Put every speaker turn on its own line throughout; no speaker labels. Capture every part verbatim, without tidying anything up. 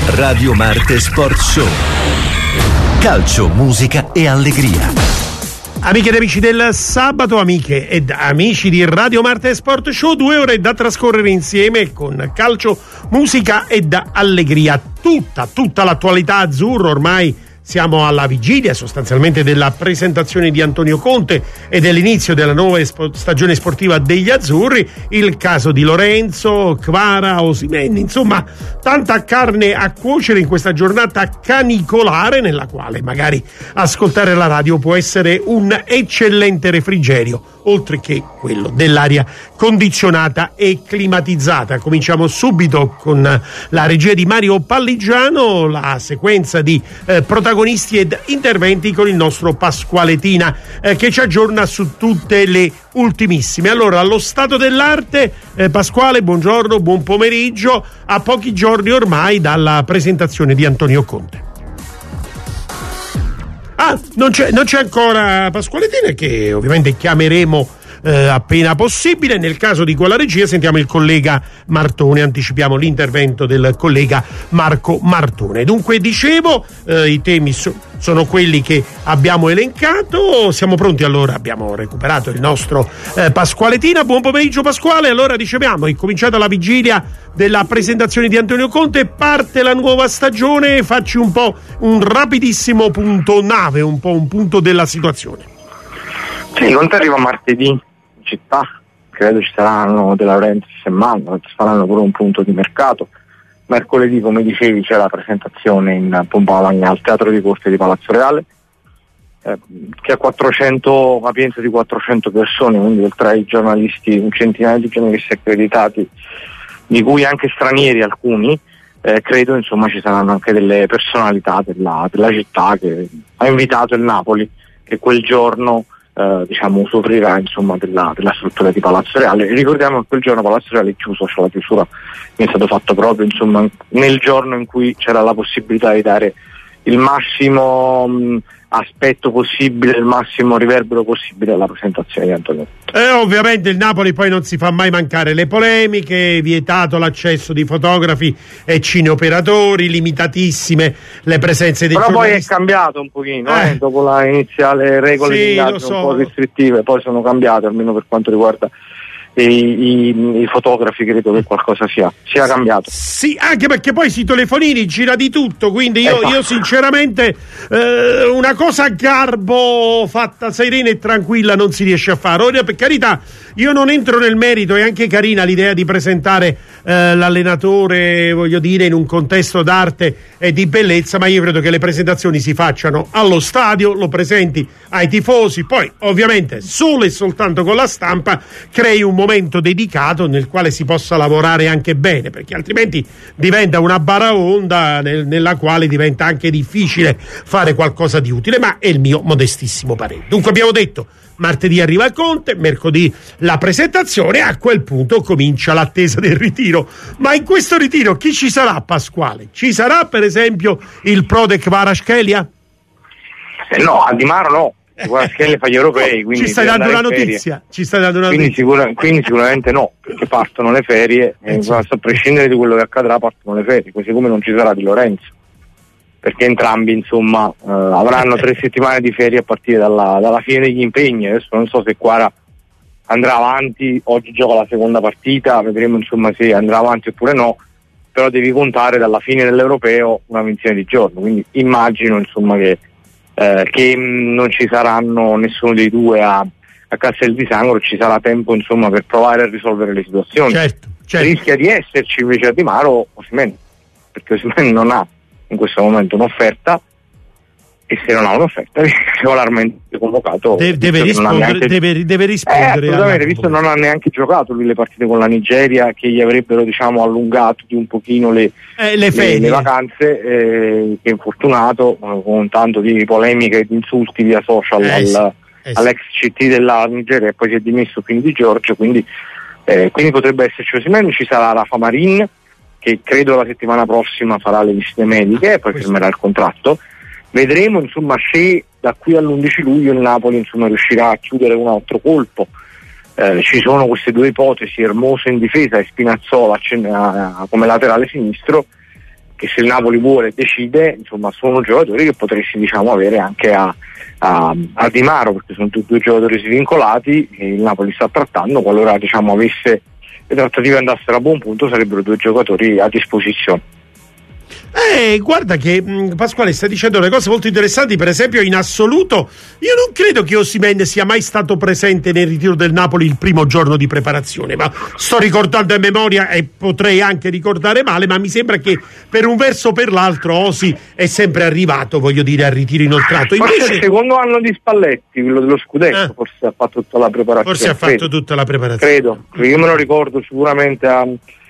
Radio Marte Sport Show. Calcio, musica e allegria.
Amiche ed amici del sabato, amiche ed amici di Radio Marte Sport Show, due ore da trascorrere insieme con calcio, musica ed allegria. Tutta, tutta l'attualità azzurra, ormai siamo alla vigilia sostanzialmente della presentazione di Antonio Conte e dell'inizio della nuova espo- stagione sportiva degli azzurri. Il caso di Lorenzo, Kvara, Osimhen, insomma tanta carne a cuocere in questa giornata canicolare nella quale magari ascoltare la radio può essere un eccellente refrigerio, oltre che quello dell'aria condizionata e climatizzata. Cominciamo subito con la regia di Mario Palligiano, la sequenza di eh, protagonisti ed interventi con il nostro Pasquale Tina eh, che ci aggiorna su tutte le ultimissime. Allora, allo stato dell'arte, eh, Pasquale, buongiorno, buon pomeriggio, a pochi giorni ormai dalla presentazione di Antonio Conte. Ah, non c'è, non c'è ancora Pasquale Tina, che ovviamente chiameremo eh, appena possibile. Nel caso di quella regia sentiamo il collega Martone, anticipiamo l'intervento del collega Marco Martone. Dunque, dicevo, eh, i temi so, sono quelli che abbiamo elencato. Siamo pronti allora, abbiamo recuperato il nostro eh, Pasquale Tina. Buon pomeriggio Pasquale. Allora, dicevamo, è cominciata la vigilia della presentazione di Antonio Conte, parte la nuova stagione. Facci un po' un rapidissimo punto nave, un po' un punto della situazione.
Sì, Conte arriva martedì in città, credo ci saranno De Laurentiis e Mano, ci faranno pure un punto di mercato. Mercoledì, come dicevi, c'è la presentazione in pompa magna al Teatro di Corte di Palazzo Reale, eh, che ha quattrocento, capienza di quattrocento persone, quindi oltre ai giornalisti, un centinaio di giornalisti accreditati, di cui anche stranieri alcuni. Eh, credo insomma ci saranno anche delle personalità della, della città che ha invitato il Napoli, che quel giorno eh, diciamo usufruirà insomma della, della struttura di Palazzo Reale. Ricordiamo che quel giorno Palazzo Reale è chiuso, cioè la chiusura è stato fatto proprio insomma nel giorno in cui c'era la possibilità di dare il massimo mh, aspetto possibile, il massimo riverbero possibile alla presentazione di Antonio.
Eh, ovviamente il Napoli poi non si fa mai mancare le polemiche, vietato l'accesso di fotografi e cineoperatori, limitatissime le presenze dei
Però
giornalisti.
Poi è cambiato un pochino,
eh.
eh, dopo la iniziale regole
Sì,
di ingaggio
so.
un po' restrittive, poi sono cambiate, almeno per quanto riguarda I, i, i fotografi. Credo che qualcosa sia sia cambiato.
Sì, anche perché poi sui telefonini gira di tutto, quindi io,
esatto.
io sinceramente eh, una cosa a garbo fatta serena e tranquilla non si riesce a fare. Ora, per carità, io non entro nel merito, è anche carina l'idea di presentare eh, l'allenatore, voglio dire, in un contesto d'arte e di bellezza, ma io credo che le presentazioni si facciano allo stadio, lo presenti ai tifosi, poi ovviamente solo e soltanto con la stampa crei un momento dedicato nel quale si possa lavorare anche bene, perché altrimenti diventa una baraonda nel, nella quale diventa anche difficile fare qualcosa di utile, ma è il mio modestissimo parere. Dunque abbiamo detto, martedì arriva il Conte, mercoledì la presentazione, a quel punto comincia l'attesa del ritiro. Ma in questo ritiro chi ci sarà, Pasquale? Ci sarà per esempio il pro de Kvaratskhelia?
Eh no, a Di Maro no. Kvaratskhelia fa gli europei, quindi
ci stai dando una notizia, ci stai dando una
quindi,
notizia.
Sicura, quindi sicuramente no, perché partono le ferie e
sì.
a prescindere di quello che accadrà partono le ferie, così come non ci sarà Di Lorenzo, perché entrambi insomma eh, avranno tre settimane di ferie a partire dalla, dalla fine degli impegni. Adesso non so se Kvara andrà avanti, oggi gioca la seconda partita, vedremo insomma se andrà avanti oppure no, però devi contare dalla fine dell'europeo una ventina di giorni, quindi immagino insomma che Eh, che mh, non ci saranno nessuno dei due a, a Castel di Sangro, ci sarà tempo insomma per provare a risolvere le situazioni.
Certo, certo.
Rischia di esserci invece a Di Maro Osimhen, perché Osimhen non ha in questo momento un'offerta, e se non ha un'offerta viene regolarmente convocato.
De- deve, rispondere,
neanche...
deve, deve
eh,
rispondere
assolutamente, visto non ha neanche giocato lui le partite con la Nigeria, che gli avrebbero diciamo allungato di un pochino le,
eh, le,
le, le vacanze, eh, che è infortunato, eh, con tanto di polemiche e di insulti via social
eh,
al,
sì, eh,
all'ex C T della Nigeria, e poi si è dimesso quindi di Giorgio, quindi, eh, quindi potrebbe esserci Osimhen. Ci sarà Rafa Marin, che credo la settimana prossima farà le visite mediche e poi
Questo.
firmerà il contratto. Vedremo insomma se da qui all'undici luglio il Napoli insomma riuscirà a chiudere un altro colpo. Eh, ci sono queste due ipotesi, Hermoso in difesa e Spinazzola come laterale sinistro, che se il Napoli vuole decide, insomma sono giocatori che potresti diciamo avere anche a, a, a Di Maro, perché sono tutti due giocatori svincolati e il Napoli sta trattando, qualora diciamo avesse le trattative andassero a buon punto sarebbero due giocatori a disposizione.
Eh, guarda che mh, Pasquale sta dicendo delle cose molto interessanti. Per esempio, in assoluto io non credo che Osimhen sia mai stato presente nel ritiro del Napoli il primo giorno di preparazione, ma sto ricordando a memoria e potrei anche ricordare male, ma mi sembra che per un verso o per l'altro Osi è sempre arrivato, voglio dire, al ritiro inoltrato. Invece
forse il secondo anno di Spalletti, quello dello scudetto, eh, forse ha fatto tutta la preparazione.
Forse ha fatto
credo.
tutta la preparazione.
Credo, io me lo ricordo sicuramente a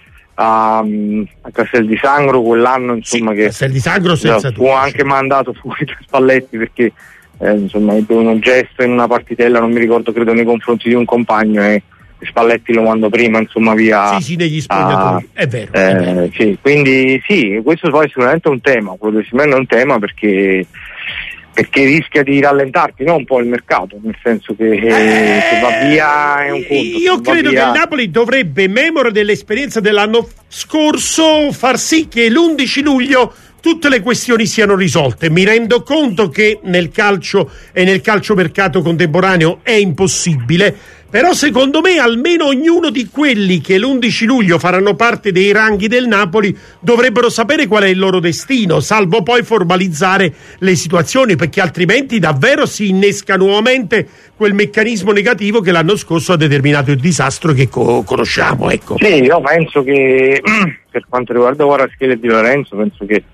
A, a Castel di Sangro quell'anno, insomma, sì, che
Castel di Sangro senza
fu anche mandato fuori da Spalletti perché eh, insomma ebbe un gesto in una partitella, non mi ricordo, credo nei confronti di un compagno, e Spalletti lo mandò prima insomma via.
Sì, sì, negli spogliatoi, è vero,
eh,
è vero.
Sì, quindi sì, questo poi sicuramente è un tema, quello di Osimhen è un tema perché perché rischia di rallentarti, no, un po' il mercato, nel senso che eh, se va via è un conto.
Io credo via... che il Napoli dovrebbe, memore dell'esperienza dell'anno scorso, far sì che l'undici luglio tutte le questioni siano risolte. Mi rendo conto che nel calcio e nel calciomercato contemporaneo è impossibile, però secondo me almeno ognuno di quelli che l'undici luglio faranno parte dei ranghi del Napoli dovrebbero sapere qual è il loro destino, salvo poi formalizzare le situazioni, perché altrimenti davvero si innesca nuovamente quel meccanismo negativo che l'anno scorso ha determinato il disastro che co- conosciamo. Ecco.
Sì, io penso che per quanto riguarda Kvaratskhelia e Di Lorenzo, penso che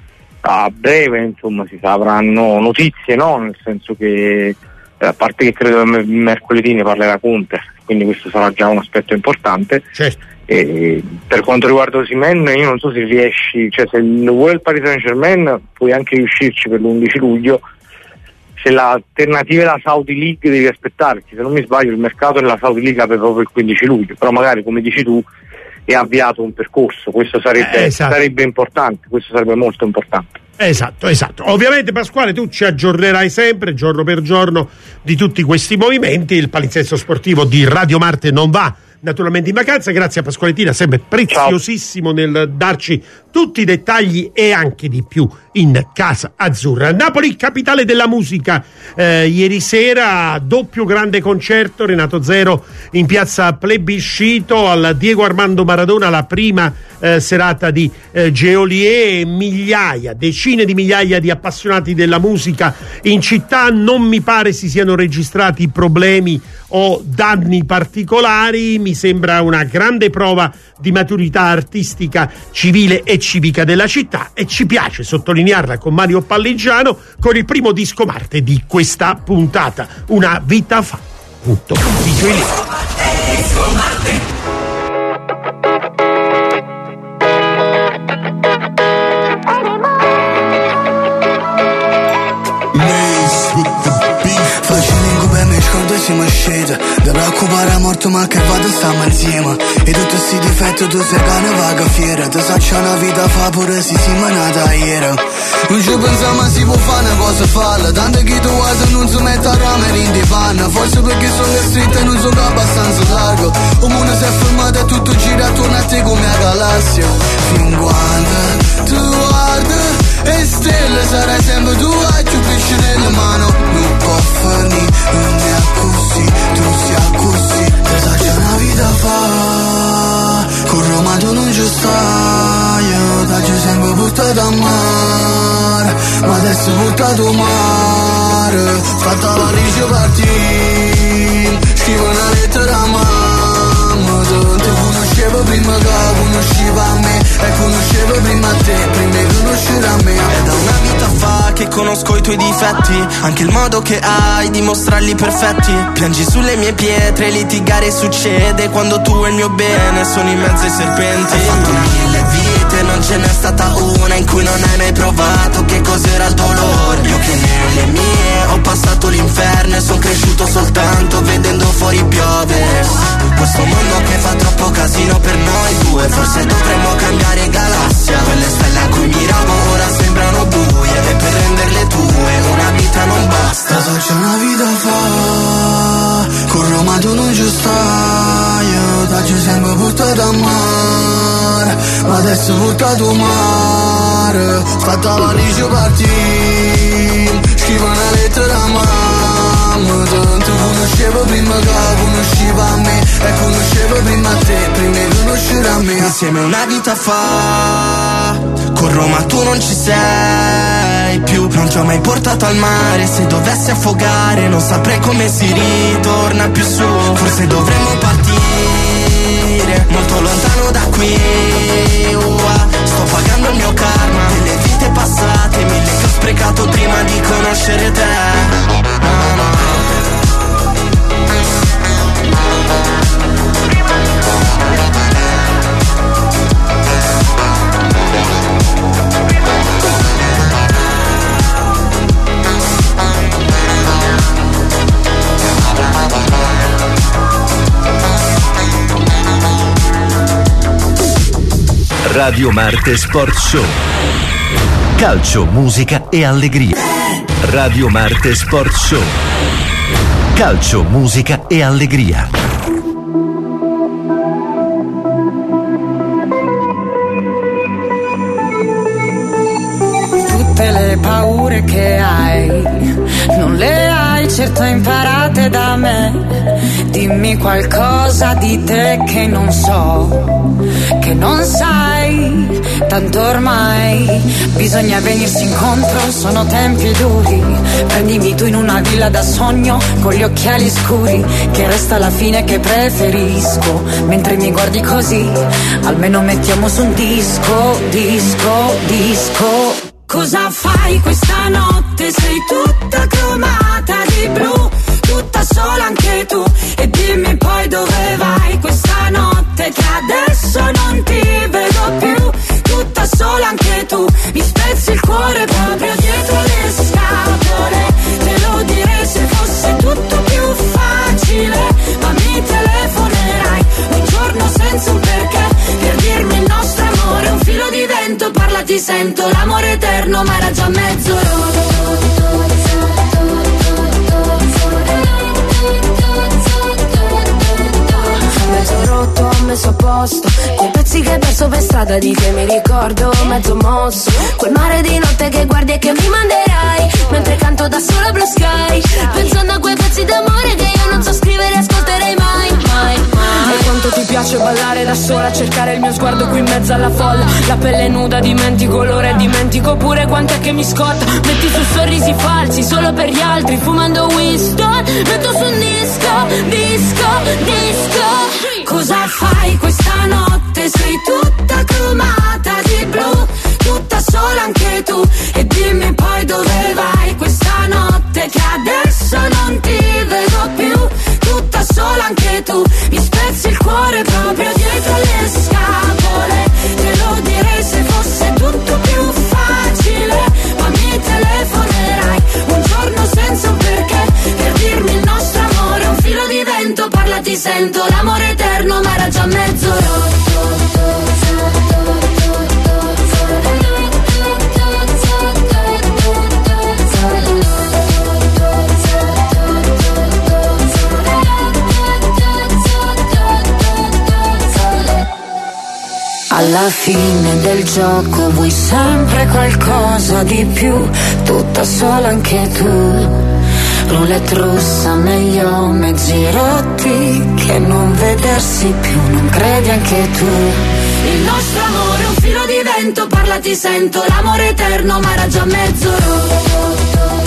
a breve insomma si avranno notizie, no? Nel senso che a parte che credo che mercoledì ne parlerà Conte, quindi questo sarà già un aspetto importante.
Certo.
E per quanto riguarda Osimhen, io non so se riesci, cioè se lo vuoi il Paris Saint-Germain puoi anche riuscirci per l'undici luglio, se l'alternativa è la Saudi League devi aspettarti, se non mi sbaglio il mercato nella Saudi League apre proprio il quindici luglio, però magari come dici tu è avviato un percorso, questo sarebbe, eh, esatto. sarebbe importante, questo sarebbe molto importante.
Esatto, esatto. Ovviamente Pasquale tu ci aggiornerai sempre, giorno per giorno, di tutti questi movimenti. Il palinsesto sportivo di Radio Marte non va naturalmente in vacanza. Grazie a Pasquale Tina, sempre preziosissimo Ciao. nel darci tutti i dettagli e anche di più in Casa Azzurra. Napoli, capitale della musica. Eh, ieri sera doppio grande concerto, Renato Zero in piazza Plebiscito al Diego Armando Maradona, la prima eh, serata di eh, Geolier. Migliaia, decine di migliaia di appassionati della musica in città. Non mi pare si siano registrati problemi o danni particolari. Mi sembra una grande prova di maturità artistica, civile e civica della città, e ci piace sottolinearla con Mario Palleggiano con il primo disco Marte di questa puntata, Una vita fa. Punto. Disco Marte.
Siamo usciti, da preoccupare a morto ma che vado stiamo insieme. E tutti sti difetti tu sei cane vaga fiera. Ti saccia una vita fa pure si si manata ieri. Non ci pensiamo si può fare una cosa falla, tanto che tu guardi non si mette a ramere in di panna. Forse perché sono stretto e non sono abbastanza largo. Il mondo si è fermato e tutto gira attorno a te come a galassia. Fin quando tu guardi e stelle sarai sempre tu, hai più pesce nelle mani. Non può finire, non è così, tu sia così. Te sa c'è una vita fa, con Roma tu non ci stai. Io t'ho sempre buttato a mare, ma adesso buttato a mare. Fatta la riccio partire, scrivo una lettera a mamma. Ti conoscevo prima che conosceva a me, e conoscevo prima a te, prima di conoscere a me.
È da una vita fa che conosco i tuoi difetti, anche il modo che hai di mostrarli perfetti. Piangi sulle mie pietre, litigare succede quando tu e il mio bene sono in mezzo ai serpenti. Hai fatto mille vite, non ce n'è stata una in cui non hai mai provato che cos'era il dolore. Io che nelle mie ho passato l'inferno e son cresciuto soltanto vedendo fuori piove. Questo mondo che fa troppo casino per noi due, forse dovremmo cambiare galassia. Quelle stelle a cui miravo ora sembrano buie, e per renderle tue una vita non basta.
So c'è una vita fa, con Roma tu non ci stai. Io t'ho sempre buttato a mare, ma adesso buttato a mare. fatta valigia partì, scrivo una lettera a mamma, tanto conoscevo prima che conosceva a me, e conoscevo prima a te, prima di conoscere a me.
Insieme una vita fa, corro ma tu non ci sei più, non ti ho mai portato al mare, se dovessi affogare non saprei come si ritorna più su, forse dovremmo partire molto lontano da qui, uh, sto pagando il mio karma, delle vite passate, mille che ho sprecato prima di conoscere te, no, no.
Radio Marte Sport Show. Calcio, musica e allegria. Radio Marte Sport Show. Calcio, musica e allegria.
Tutte le paure che hai, non le hai certo imparate da me. Dimmi qualcosa di te che non so, che non sai, tanto ormai bisogna venirsi incontro, sono tempi duri. Prendimi tu in una villa da sogno con gli occhiali scuri, che resta la fine che preferisco. Mentre mi guardi così, almeno mettiamo su un disco, disco, disco. Cosa fai questa notte? Sei tutta cromata di blu, tutta sola anche tu, e dimmi poi dove vai questa notte, che adesso non ti vedo più, tutta sola anche tu, mi spezzi il cuore proprio dietro le scatole, te lo direi se fosse tutto più facile, ma mi telefonerai un giorno senza un perché, per dirmi il nostro amore è un filo di vento, parla ti sento, l'amore eterno ma era già mezzo rotto. Mezzo rotto, messo a posto, quei pezzi che hai perso per strada di che mi ricordo, mezzo mosso, quel mare di notte che guardi e che mi manderai, mentre canto da sola Blue Sky, pensando a quei pezzi d'amore che io non so scrivere e ascolterei mai, mai, mai. E quanto ti piace ballare da sola, cercare il mio sguardo qui in mezzo alla folla, la pelle nuda, dimentico l'ora e dimentico pure quant'è che mi scotta, metti su sorrisi falsi solo per gli altri, fumando Winston, metto su un disco, disco, disco. Cosa fai questa notte? Sei tutta cromata di blu, tutta sola anche tu, e dimmi poi dove vai questa notte, che adesso non ti vedo più, tutta sola anche tu, mi spezzi il cuore proprio dietro le scapole, te lo direi se fosse tutto più facile, ma mi telefonerai un giorno senza un perché, per dirmi il nostro amore è un filo di vento, parla ti sento, l'amore eterno ma era già mezzo rotto. Alla fine del gioco vuoi sempre qualcosa di più, tutta sola anche tu. Roulette russa, meglio mezzi rotti che non vedersi più, non credi anche tu? Il nostro amore è un filo di vento, parla ti sento, l'amore eterno ma era già mezzo rotto.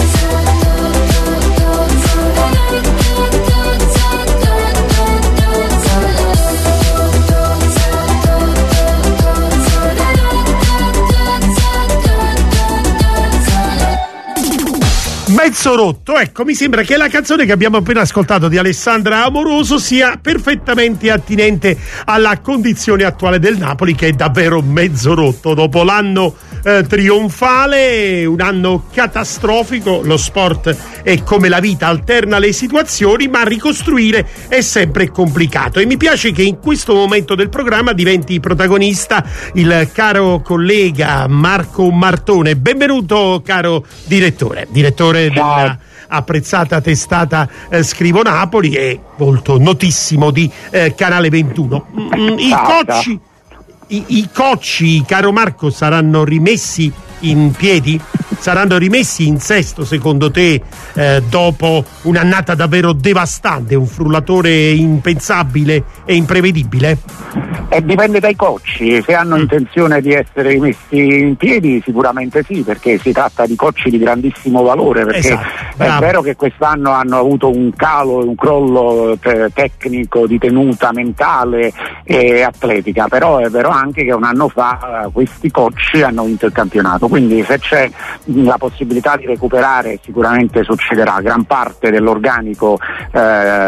Mezzo rotto, ecco, mi sembra che la canzone che abbiamo appena ascoltato di Alessandra Amoroso sia perfettamente attinente alla condizione attuale del Napoli, che è davvero mezzo rotto dopo l'anno eh, trionfale, un anno catastrofico. Lo sport è come la vita, alterna le situazioni, ma ricostruire è sempre complicato, e mi piace che in questo momento del programma diventi protagonista il caro collega Marco Martone. Benvenuto, caro direttore direttore della apprezzata testata eh, Scrivo Napoli e volto notissimo di eh, Canale ventuno. Mm, I cocci, i, i cocci, caro Marco, saranno rimessi in piedi? Saranno rimessi in sesto secondo te eh, dopo un'annata davvero devastante, un frullatore impensabile e imprevedibile?
E dipende dai coach, se hanno intenzione di essere rimessi in piedi sicuramente sì, perché si tratta di coach di grandissimo valore, perché
esatto,
è vero che quest'anno hanno avuto un calo e un crollo te- tecnico di tenuta mentale e atletica, però è vero anche che un anno fa questi coach hanno vinto il campionato, quindi se c'è la possibilità di recuperare sicuramente succederà. Gran parte dell'organico eh,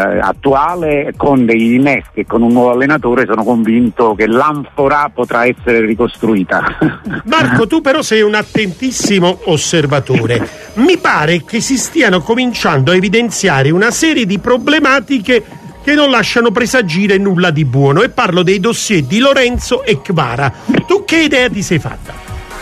attuale con dei innesti e con un nuovo allenatore sono convinto che l'anfora potrà essere ricostruita.
Marco, tu però sei un attentissimo osservatore. Mi pare che si stiano cominciando a evidenziare una serie di problematiche che non lasciano presagire nulla di buono, e parlo dei dossier di Lorenzo e Kvara. Tu che idea ti sei fatta?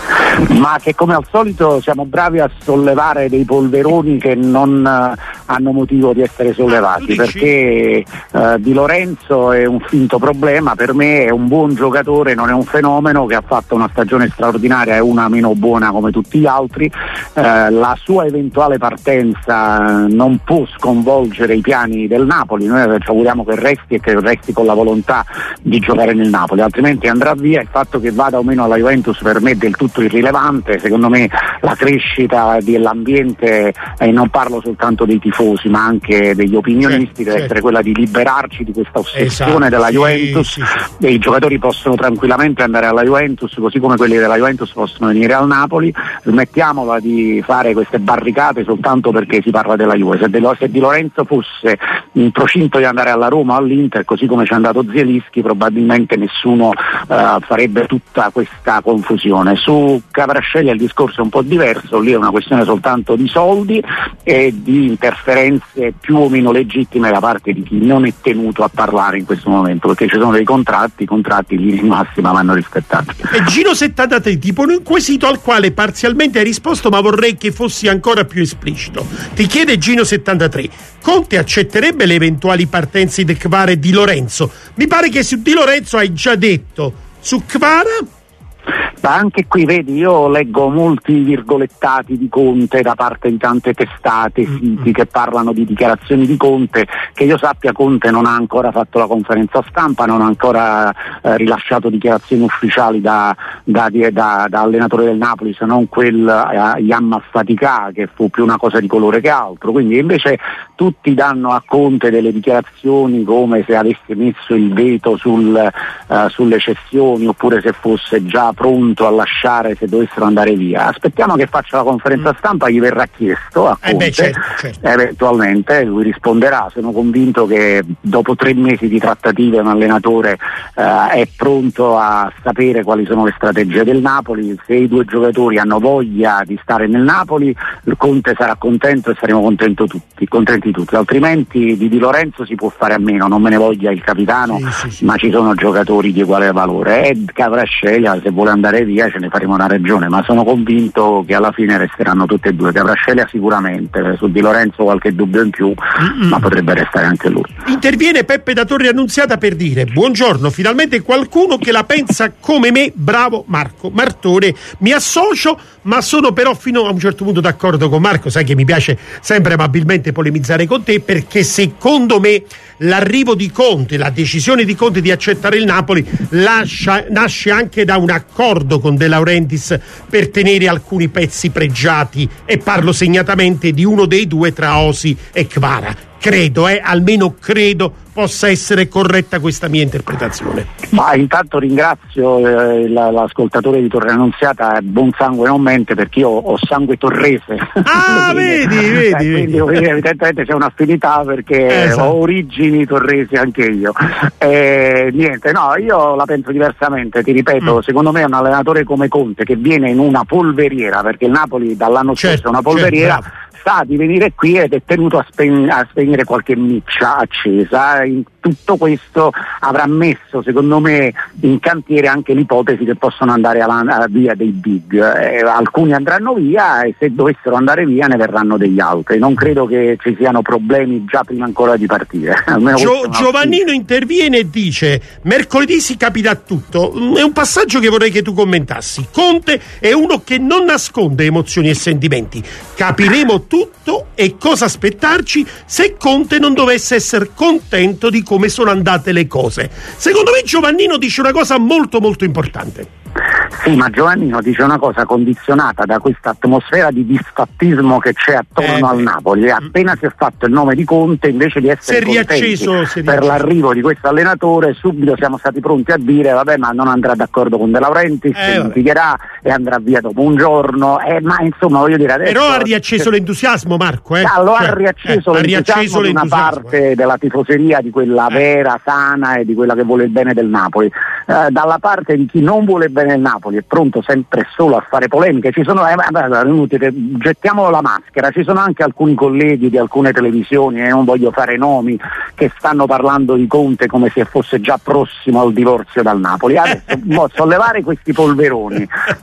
Ma che come al solito siamo bravi a sollevare dei polveroni che non uh, hanno motivo di essere sollevati, perché uh, Di Lorenzo è un finto problema, per me è un buon giocatore, non è un fenomeno, che ha fatto una stagione straordinaria e una meno buona come tutti gli altri. Uh, la sua eventuale partenza non può sconvolgere i piani del Napoli, noi ci auguriamo che resti e che resti con la volontà di giocare nel Napoli, altrimenti andrà via. Il fatto che vada o meno alla Juventus per me è del tutto irrilevante. Secondo me la crescita dell'ambiente, e eh, non parlo soltanto dei tifosi ma anche degli opinionisti, certo, deve certo. essere quella di liberarci di questa ossessione, esatto, della Juventus, sì, sì, sì. E i giocatori possono tranquillamente andare alla Juventus, così come quelli della Juventus possono venire al Napoli. Smettiamola di fare queste barricate soltanto perché si parla della Juve. Se, de, se Di Lorenzo fosse in procinto di andare alla Roma o all'Inter, così come c'è andato Zielinski, probabilmente nessuno uh, farebbe tutta questa confusione. Su Kvaratskhelia il discorso è un po' diverso, lì è una questione soltanto di soldi e di interferenze più o meno legittime da parte di chi non è tenuto a parlare in questo momento, perché ci sono dei contratti, i contratti lì in massima vanno rispettati.
E Gino settantatré ti pone un quesito al quale parzialmente hai risposto, ma vorrei che fossi ancora più esplicito. Ti chiede Gino settantatré: Conte accetterebbe le eventuali partenze di Kvara e Di Lorenzo? Mi pare che su Di Lorenzo hai già detto, su Kvara?
Ma anche qui vedi, io leggo molti virgolettati di Conte da parte di tante testate, siti che parlano di dichiarazioni di Conte. Che io sappia, Conte non ha ancora fatto la conferenza stampa, non ha ancora eh, rilasciato dichiarazioni ufficiali da, da, da, da allenatore del Napoli, se non quel eh, Yamma Fatica, che fu più una cosa di colore che altro. Quindi invece tutti danno a Conte delle dichiarazioni come se avesse messo il veto sul, eh, sulle cessioni, oppure se fosse già pronto a lasciare se dovessero andare via. Aspettiamo che faccia la conferenza stampa, gli verrà chiesto a Conte, eh beh, certo, certo. eventualmente lui risponderà. Sono convinto che dopo tre mesi di trattative un allenatore eh, è pronto a sapere quali sono le strategie del Napoli. Se i due giocatori hanno voglia di stare nel Napoli, il Conte sarà contento e saremo contento tutti, contenti tutti, altrimenti di Di Lorenzo si può fare a meno, non me ne voglia il capitano, sì, sì, sì. ma ci sono giocatori di uguale valore, e Kvaratskhelia se vuole andare via ce ne faremo una ragione, ma sono convinto che alla fine resteranno tutte e due. Kvaratskhelia sicuramente, su Di Lorenzo qualche dubbio in più, Mm-mm. ma potrebbe restare anche lui.
Interviene Peppe da Torre Annunziata per dire: buongiorno, finalmente qualcuno che la pensa come me, bravo Marco Martone, mi associo, ma sono però fino a un certo punto d'accordo con Marco. Sai che mi piace sempre amabilmente polemizzare con te, perché secondo me l'arrivo di Conte, la decisione di Conte di accettare il Napoli lascia, nasce anche da un accordo con De Laurentiis per tenere alcuni pezzi pregiati, e parlo segnatamente di uno dei due tra Osi e Kvara. Credo, eh, almeno credo possa essere corretta questa mia interpretazione.
Ma intanto ringrazio eh, l'ascoltatore di Torre Annunziata, buon sangue non mente, perché io ho sangue torrese.
Ah, vedi, vedi,
eh, quindi, quindi evidentemente c'è un'affinità, perché esatto. ho origini torresi anche io. Eh, niente, no, io la penso diversamente, ti ripeto, mm. secondo me un allenatore come Conte, che viene in una polveriera, perché il Napoli dall'anno certo, scorso è una polveriera, certo, sa di venire qui ed è tenuto a, speg- a spegnere qualche miccia accesa. In tutto questo avrà messo, secondo me, in cantiere anche l'ipotesi che possono andare alla via dei big. Eh, alcuni andranno via e se dovessero andare via ne verranno degli altri. Non credo che ci siano problemi già prima ancora di partire.
Gio- Giovannino interviene e dice: mercoledì si capirà tutto. È un passaggio che vorrei che tu commentassi. Conte è uno che non nasconde emozioni e sentimenti. Capiremo tutto e cosa aspettarci se Conte non dovesse essere contento di come sono andate le cose. Secondo me Giovannino dice una cosa molto molto importante.
Sì, ma Giovannino dice una cosa condizionata da questa atmosfera di disfattismo che c'è attorno eh, al Napoli. Appena si è fatto il nome di Conte, invece di essere
riacceso,
per l'arrivo di questo allenatore, subito siamo stati pronti a dire vabbè, ma non andrà d'accordo con De Laurentiis, eh, si litigherà e andrà via dopo un giorno, eh, ma insomma voglio dire adesso,
però ha riacceso l'entusiasmo, Marco, eh?
Ah, lo
cioè,
ha riacceso,
eh,
l'entusiasmo,
ha riacceso
di una parte eh. della tifoseria, di quella eh. vera, sana e di quella che vuole il bene del Napoli. Eh, dalla parte di chi non vuole il bene del Napoli è pronto sempre solo a fare polemiche, ci sono, eh, inutile, gettiamo la maschera, ci sono anche alcuni colleghi di alcune televisioni, e eh, non voglio fare nomi, che stanno parlando di Conte come se fosse già prossimo al divorzio dal Napoli. Adesso mo, sollevare questi polveroni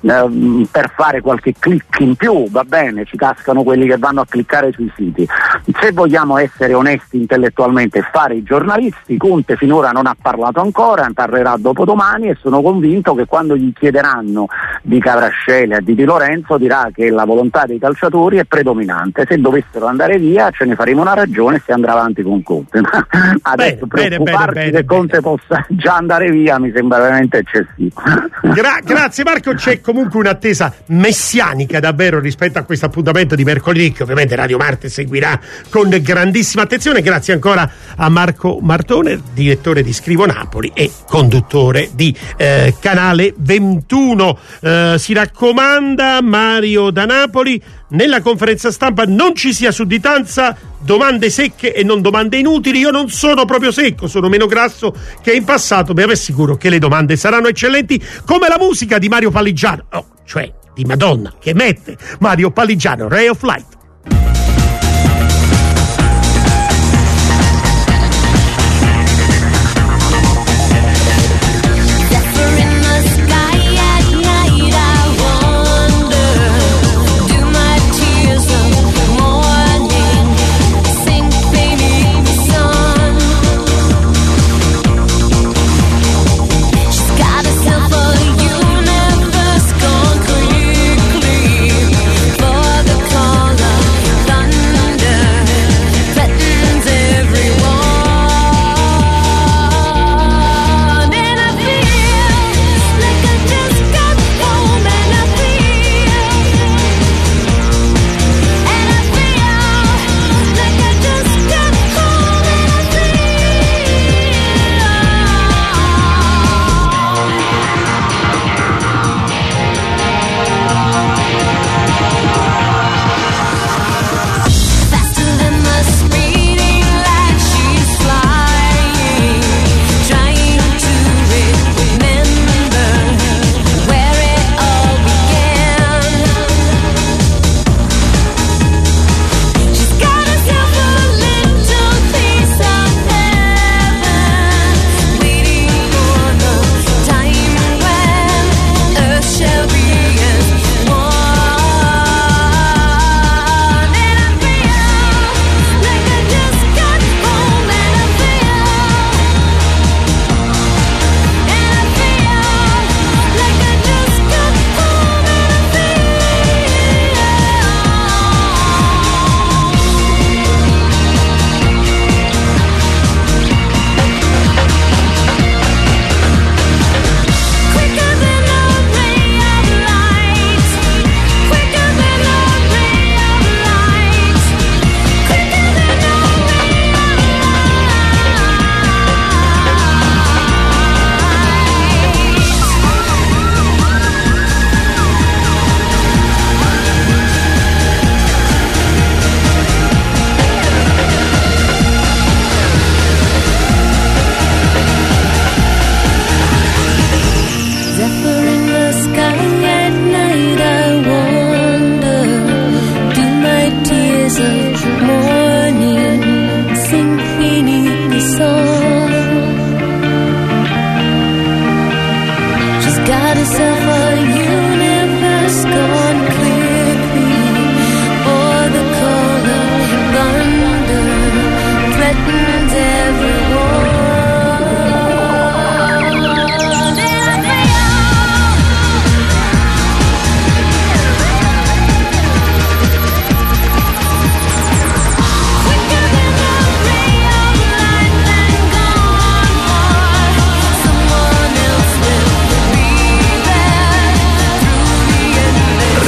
eh, per fare qualche click in più, va bene, ci cascano quelli che vanno a cliccare sui siti. Se vogliamo essere onesti intellettualmente e fare i giornalisti, Conte finora non ha parlato ancora, parlerà dopodomani e sono convinto che quando gli chiederanno di Kvaratskhelia e di Di Lorenzo dirà che la volontà dei calciatori è predominante. Se dovessero andare via ce ne faremo una ragione e si andrà avanti con Conte. Adesso bene, preoccuparsi bene, bene, che Conte bene. possa già andare via mi sembra veramente eccessivo.
Gra- grazie Marco, c'è comunque un'attesa messianica davvero rispetto a questo appuntamento di mercoledì che ovviamente Radio Marte seguirà con grandissima attenzione. Grazie ancora a Marco Martone, direttore di Scrivo Napoli e conduttore di eh, Canale ventuno. Eh, si raccomanda Mario da Napoli, nella conferenza stampa non ci sia sudditanza, domande secche e non domande inutili. Io non sono proprio secco, sono meno grasso che in passato, ma vi assicuro che le domande saranno eccellenti, come la musica di Mario Paligiano, oh, cioè di Madonna, che mette Mario Paligiano, Ray of Light.
Color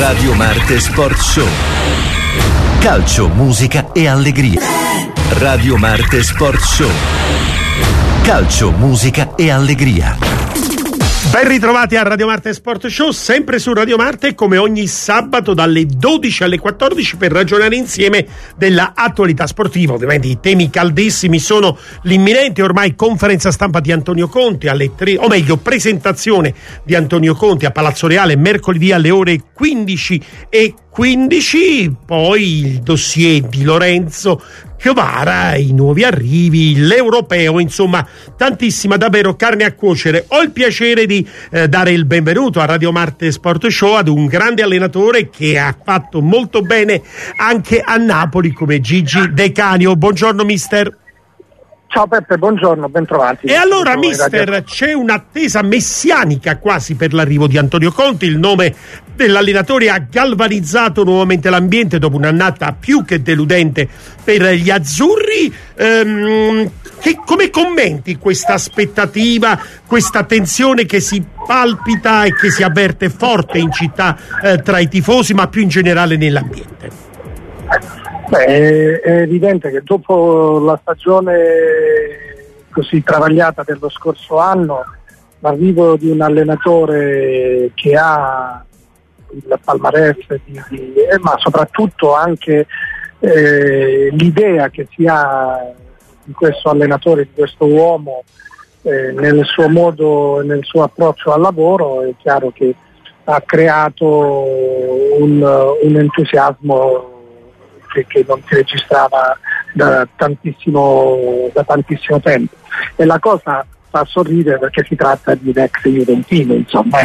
Radio Marte Sport Show. Calcio, musica e allegria. Radio Marte Sport Show. Calcio, musica e allegria.
Ben ritrovati a Radio Marte Sport Show, sempre su Radio Marte, come ogni sabato dalle dodici alle quattordici, per ragionare insieme della attualità sportiva. Ovviamente i temi caldissimi sono l'imminente ormai conferenza stampa di Antonio Conte alle tre, o meglio presentazione di Antonio Conte a Palazzo Reale mercoledì alle ore quindici e quindici, poi il dossier di Lorenzo Chiovara, i nuovi arrivi, l'europeo, insomma tantissima davvero carne a cuocere. Ho il piacere di eh, dare il benvenuto a Radio Marte Sport Show ad un grande allenatore che ha fatto molto bene anche a Napoli, come Gigi De Canio. Buongiorno mister.
Ciao Peppe, buongiorno, ben trovati.
E allora mister, c'è un'attesa messianica quasi per l'arrivo di Antonio Conte. Il nome dell'allenatore ha galvanizzato nuovamente l'ambiente dopo un'annata più che deludente per gli azzurri. Ehm, che, come commenti questa aspettativa, questa tensione che si palpita e che si avverte forte in città eh, tra i tifosi, ma più in generale nell'ambiente?
Beh, è evidente che dopo la stagione così travagliata dello scorso anno, l'arrivo di un allenatore che ha il palmarès di, di, eh, ma soprattutto anche eh, l'idea che si ha di questo allenatore, di questo uomo eh, nel suo modo, nel suo approccio al lavoro, è chiaro che ha creato un, un entusiasmo che, che non si registrava da tantissimo, da tantissimo tempo, e la cosa fa sorridere perché si tratta di un ex juventino, insomma.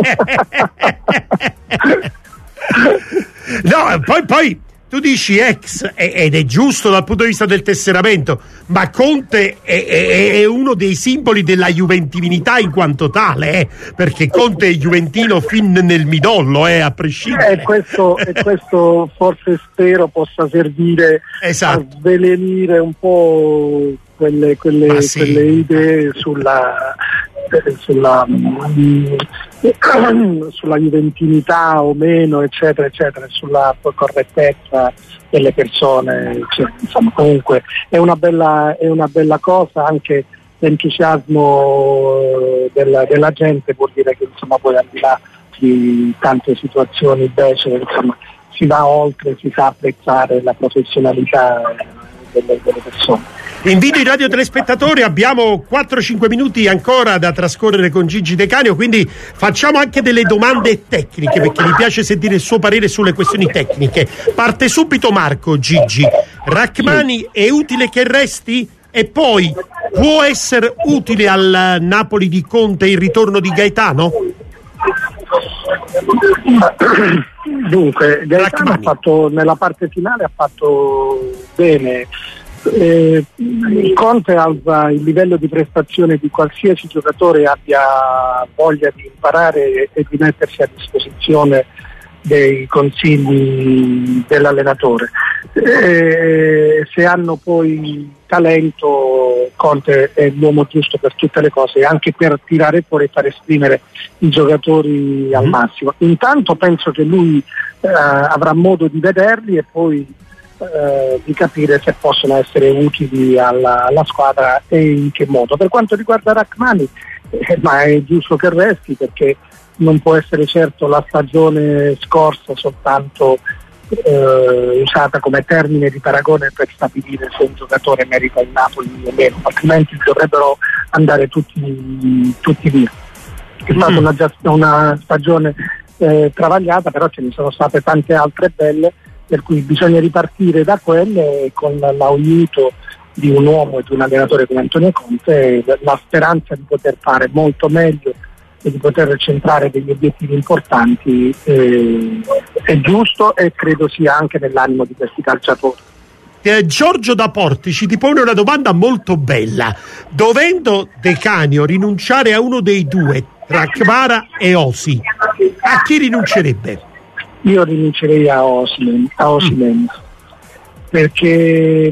No, poi, poi tu dici ex, ed è giusto dal punto di vista del tesseramento, ma Conte è, è, è uno dei simboli della juventivinità in quanto tale, eh? Perché Conte è juventino fin nel midollo, eh, a prescindere.
E questo, e questo forse spero possa servire, esatto, a svelenire un po' quelle, quelle, sì, quelle idee sulla sulla mh, sulla juventinità o meno, eccetera eccetera, sulla correttezza delle persone, cioè, insomma, comunque è una bella è una bella cosa. Anche l'entusiasmo della, della gente vuol dire che, insomma, poi al di là di tante situazioni becere, insomma, si va oltre, si sa apprezzare la professionalità delle, delle persone.
Invito i radiotelespektatori, abbiamo quattro cinque minuti ancora da trascorrere con Gigi De Canio, quindi facciamo anche delle domande tecniche, perché mi piace sentire il suo parere sulle questioni tecniche. Parte subito Marco. Gigi, Rachmani è utile che resti? E poi può essere utile al Napoli di Conte il ritorno di Gaetano?
Dunque, Gaetano ha fatto, nella parte finale ha fatto bene. Eh, Conte alza il livello di prestazione di qualsiasi giocatore abbia voglia di imparare e di mettersi a disposizione dei consigli dell'allenatore. Eh, se hanno poi talento, Conte è l'uomo giusto per tutte le cose, anche per tirare fuori e far esprimere i giocatori al massimo. Intanto penso che lui eh, avrà modo di vederli e poi Eh, di capire se possono essere utili alla, alla squadra e in che modo. Per quanto riguarda Rachmani, eh, ma è giusto che resti, perché non può essere certo la stagione scorsa soltanto eh, usata come termine di paragone per stabilire se un giocatore merita il Napoli o meno, altrimenti dovrebbero andare tutti, tutti via. È stata mm. una, una stagione eh, travagliata, però ce ne sono state tante altre belle, per cui bisogna ripartire da quelle, e con l'aiuto di un uomo e di un allenatore come Antonio Conte la speranza di poter fare molto meglio e di poter centrare degli obiettivi importanti eh, è giusto, e credo sia anche nell'animo di questi calciatori.
Eh, Giorgio da Portici ti pone una domanda molto bella: dovendo De Canio rinunciare a uno dei due, tra Kvara e Osi, a chi rinuncerebbe?
Io rinuncerei a Osimhen, a Osimhen mm. perché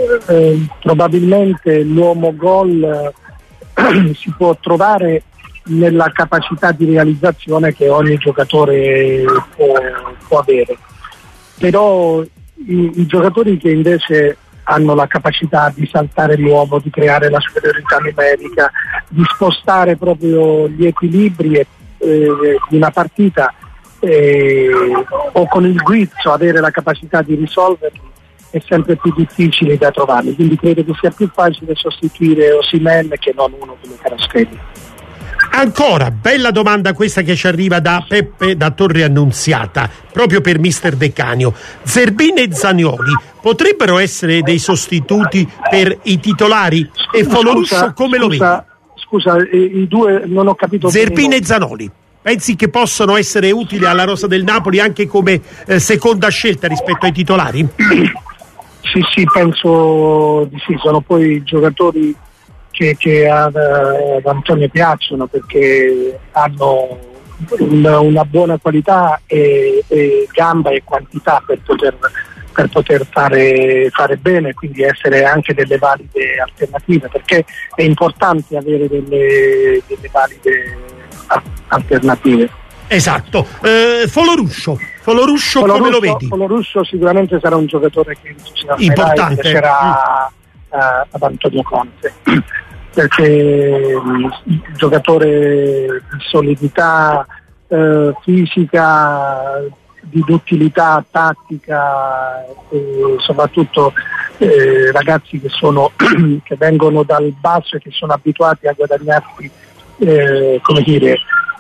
eh, probabilmente l'uomo gol eh, si può trovare nella capacità di realizzazione che ogni giocatore può, può avere. Però i, i giocatori che invece hanno la capacità di saltare l'uomo, di creare la superiorità numerica, di spostare proprio gli equilibri eh, di una partita, eh, o con il guizzo avere la capacità di risolverli, è sempre più difficile da trovarli. Quindi credo che sia più facile sostituire Osimhen che non uno come Kvaratskhelia.
Ancora, bella domanda questa che ci arriva da Peppe da Torre Annunziata, proprio per mister De Canio. Zerbin e Zanioli potrebbero essere dei sostituti per i titolari? E Folorusso come lo vedi?
Scusa, i, i due non ho capito.
Zerbin e Zanioli, pensi che possono essere utili alla rosa del Napoli anche come eh, seconda scelta rispetto ai titolari?
Sì, sì, penso di sì, sono poi giocatori che, che ad, ad Antonio piacciono perché hanno una, una buona qualità e, e gamba e quantità per poter, per poter fare, fare bene, quindi essere anche delle valide alternative, perché è importante avere delle, delle valide alternative.
Esatto. eh, Foloruscio Foloruscio,
Foloruscio
come lo vedi?
Foloruscio sicuramente sarà un giocatore che
importante,
e piacerà mm. uh, ad Antonio Conte perché um, giocatore di solidità uh, fisica, di duttilità tattica e soprattutto eh, ragazzi che sono che vengono dal basso e che sono abituati a guadagnarsi eh, come dire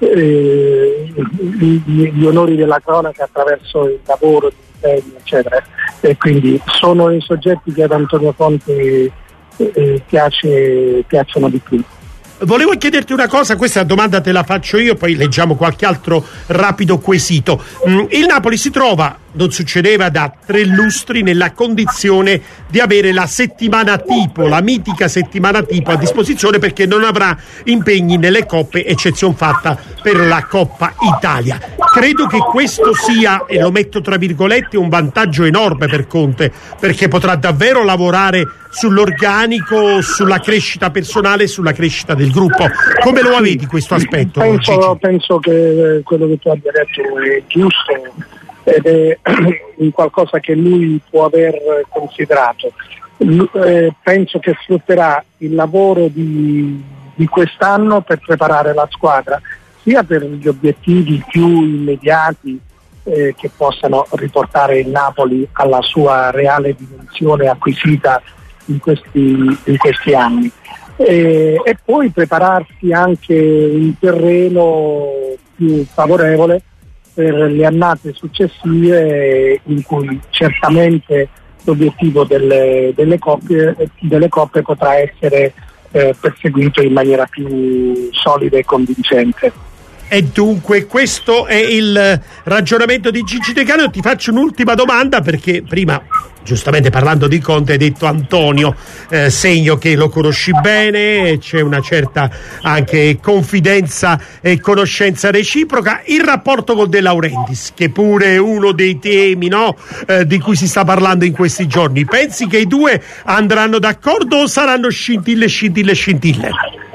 eh, gli, gli onori della cronaca attraverso il lavoro, l'impegno, eccetera, e quindi sono i soggetti che ad Antonio Conte eh, piace, piacciono di più.
Volevo chiederti una cosa, questa domanda te la faccio io, poi leggiamo qualche altro rapido quesito. Mm, il Napoli si trova, non succedeva da tre lustri, nella condizione di avere la settimana tipo, la mitica settimana tipo a disposizione, perché non avrà impegni nelle coppe, eccezion fatta per la Coppa Italia. Credo che questo sia, e lo metto tra virgolette, un vantaggio enorme per Conte, perché potrà davvero lavorare sull'organico, sulla crescita personale e sulla crescita del gruppo. Come lo vedi questo aspetto?
Penso, penso che quello che tu abbia detto è giusto ed è qualcosa che lui può aver considerato. Eh, penso che sfrutterà il lavoro di, di quest'anno per preparare la squadra, sia per gli obiettivi più immediati eh, che possano riportare il Napoli alla sua reale dimensione acquisita in questi, in questi anni, e, e poi prepararsi anche in terreno più favorevole per le annate successive, in cui certamente l'obiettivo delle, delle, coppe, delle coppe potrà essere eh, perseguito in maniera più solida e convincente.
E dunque questo è il ragionamento di Gigi De Canio. Ti faccio un'ultima domanda, perché prima, giustamente parlando di Conte, hai detto Antonio, eh, segno che lo conosci bene, c'è una certa anche confidenza e conoscenza reciproca. Il rapporto con De Laurentiis, che pure è uno dei temi, no, eh, di cui si sta parlando in questi giorni, pensi che i due andranno d'accordo o saranno scintille, scintille, scintille?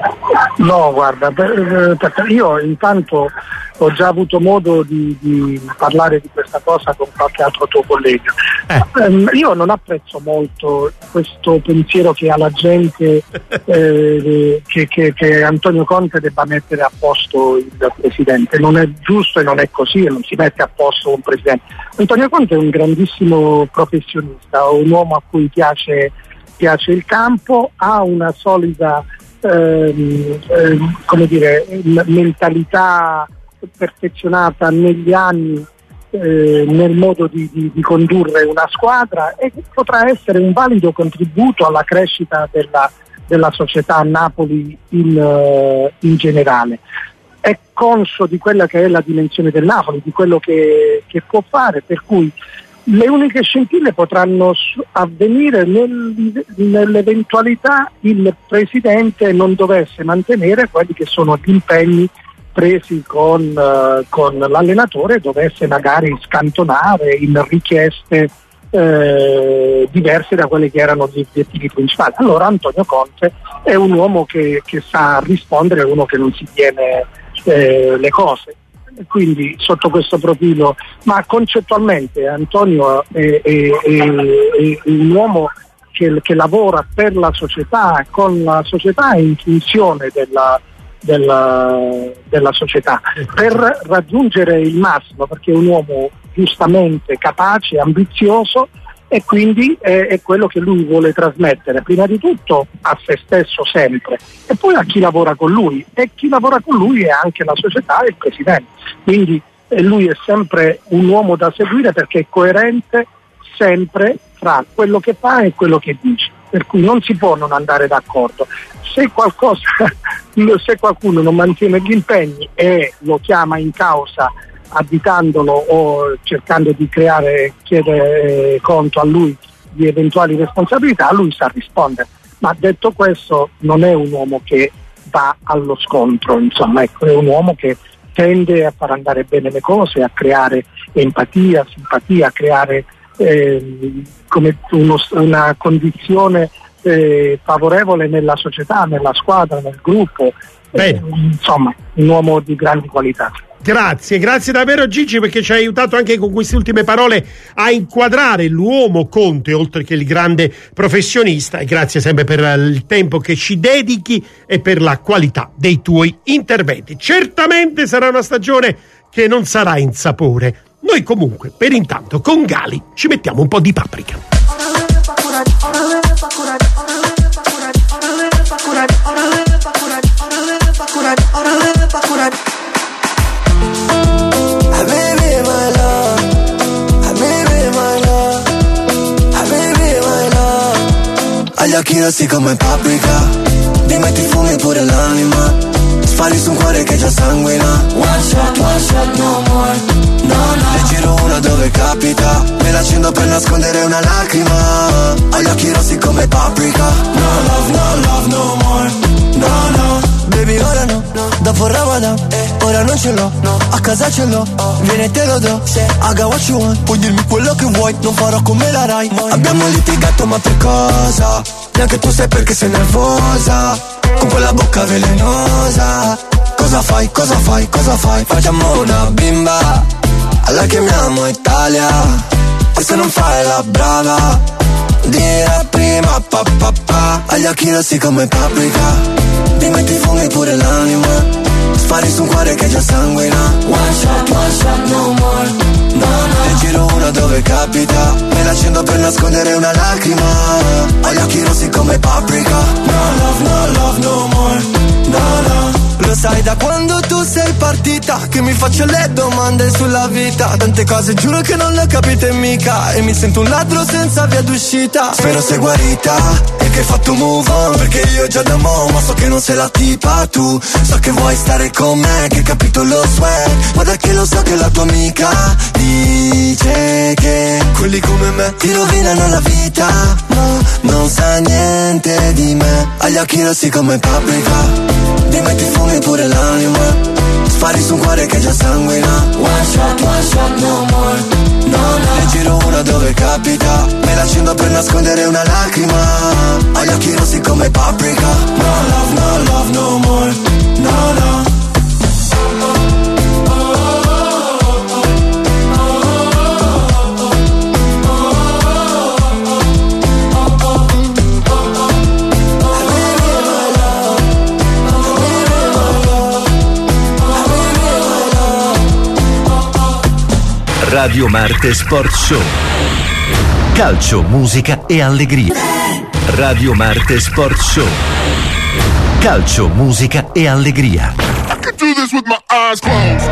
No, guarda, per, per, io intanto ho già avuto modo di, di parlare di questa cosa con qualche altro tuo collega. Eh. Um, io non apprezzo molto questo pensiero che ha la gente eh, che, che, che Antonio Conte debba mettere a posto il presidente. Non è giusto e non è così, e non si mette a posto un presidente. Antonio Conte è un grandissimo professionista, un uomo a cui piace, piace il campo, ha una solida ehm, ehm, come dire, mentalità perfezionata negli anni eh, nel modo di, di, di condurre una squadra, e potrà essere un valido contributo alla crescita della, della società a Napoli in, uh, in generale. È conscio di quella che è la dimensione del Napoli, di quello che, che può fare, per cui le uniche scintille potranno avvenire nel, nell'eventualità il presidente non dovesse mantenere quelli che sono gli impegni presi con, uh, con l'allenatore, dovesse magari scantonare in richieste eh, diverse da quelli che erano gli obiettivi principali. Allora Antonio Conte è un uomo che, che sa rispondere, è uno che non si tiene eh, le cose. Quindi sotto questo profilo, ma concettualmente Antonio è, è, è, è un uomo che, che lavora per la società, con la società in funzione della, della, della società, per raggiungere il massimo, perché è un uomo giustamente capace, ambizioso, e quindi è, è quello che lui vuole trasmettere prima di tutto a se stesso sempre e poi a chi lavora con lui, e chi lavora con lui è anche la società e il presidente, quindi eh, lui è sempre un uomo da seguire perché è coerente sempre tra quello che fa e quello che dice, per cui non si può non andare d'accordo. Se qualcosa se qualcuno non mantiene gli impegni e lo chiama in causa additandolo o cercando di creare, chiedere eh, conto a lui di eventuali responsabilità, lui sa rispondere. Ma detto questo, non è un uomo che va allo scontro, insomma, ecco, è un uomo che tende a far andare bene le cose, a creare empatia, simpatia, a creare eh, come uno, una condizione eh, favorevole nella società, nella squadra, nel gruppo, eh, insomma, un uomo di grandi qualità.
Grazie, grazie davvero Gigi, perché ci hai aiutato anche con queste ultime parole a inquadrare l'uomo Conte oltre che il grande professionista, e grazie sempre per il tempo che ci dedichi e per la qualità dei tuoi interventi. Certamente sarà una stagione che non sarà in sapore. Noi comunque per intanto con Gali ci mettiamo un po' di paprika.
Agli occhi rossi come paprika, mi metti fumi pure l'anima, spari su un cuore che già sanguina. One shot, one shot, no more, no, no. Ne giro una dove capita, me la accendo per nascondere una lacrima. Agli occhi rossi come paprika, no love, no love, no more, no, no. Baby ora no, no. Dopo il Ramadan, eh. ora non ce l'ho, no. A casa ce l'ho, oh. Vieni e te lo do, se I got what you want. Puoi dirmi quello che vuoi, non farò come la Rai. Abbiamo litigato ma per cosa? Neanche tu sai perché sei nervosa, con quella bocca velenosa. Cosa fai, cosa fai, cosa fai? Facciamo una bimba, alla chiamiamo Italia, e se non fai la brava, dire prima pa pa pa. Agli occhi rossi come paprika, mi metti fumi pure l'anima, spari su un cuore che già sanguina. One shot, one shot, no more, no, no. Ne giro una dove capita, me la accendo per nascondere una lacrima. Agli occhi rossi come paprika, no love, no love, no more, no, no. Lo sai da quando tu sei partita, che mi faccio le domande sulla vita. Tante cose giuro che non le capite mica, e mi sento un ladro senza via d'uscita. Spero sei guarita e che hai fatto move on, perché io già da mo', ma so che non sei la tipa tu. So che vuoi stare con me, che hai capito lo swag, ma da che lo so che la tua amica dice che quelli come me ti rovinano la vita. No, non sa niente di me. Agli occhi rossi come paprika, mi metti fumi pure l'anima, spari su un cuore che già sanguina. One shot, one shot, no more, no, no. Ne giro una dove capita, me la accendo per nascondere una lacrima. Agli occhi rossi come paprika, no love, no love, no more, no, no.
Radio Marte Sport Show. Calcio, musica e allegria. Radio Marte Sport Show. Calcio, musica e allegria.
I could do this with my eyes closed.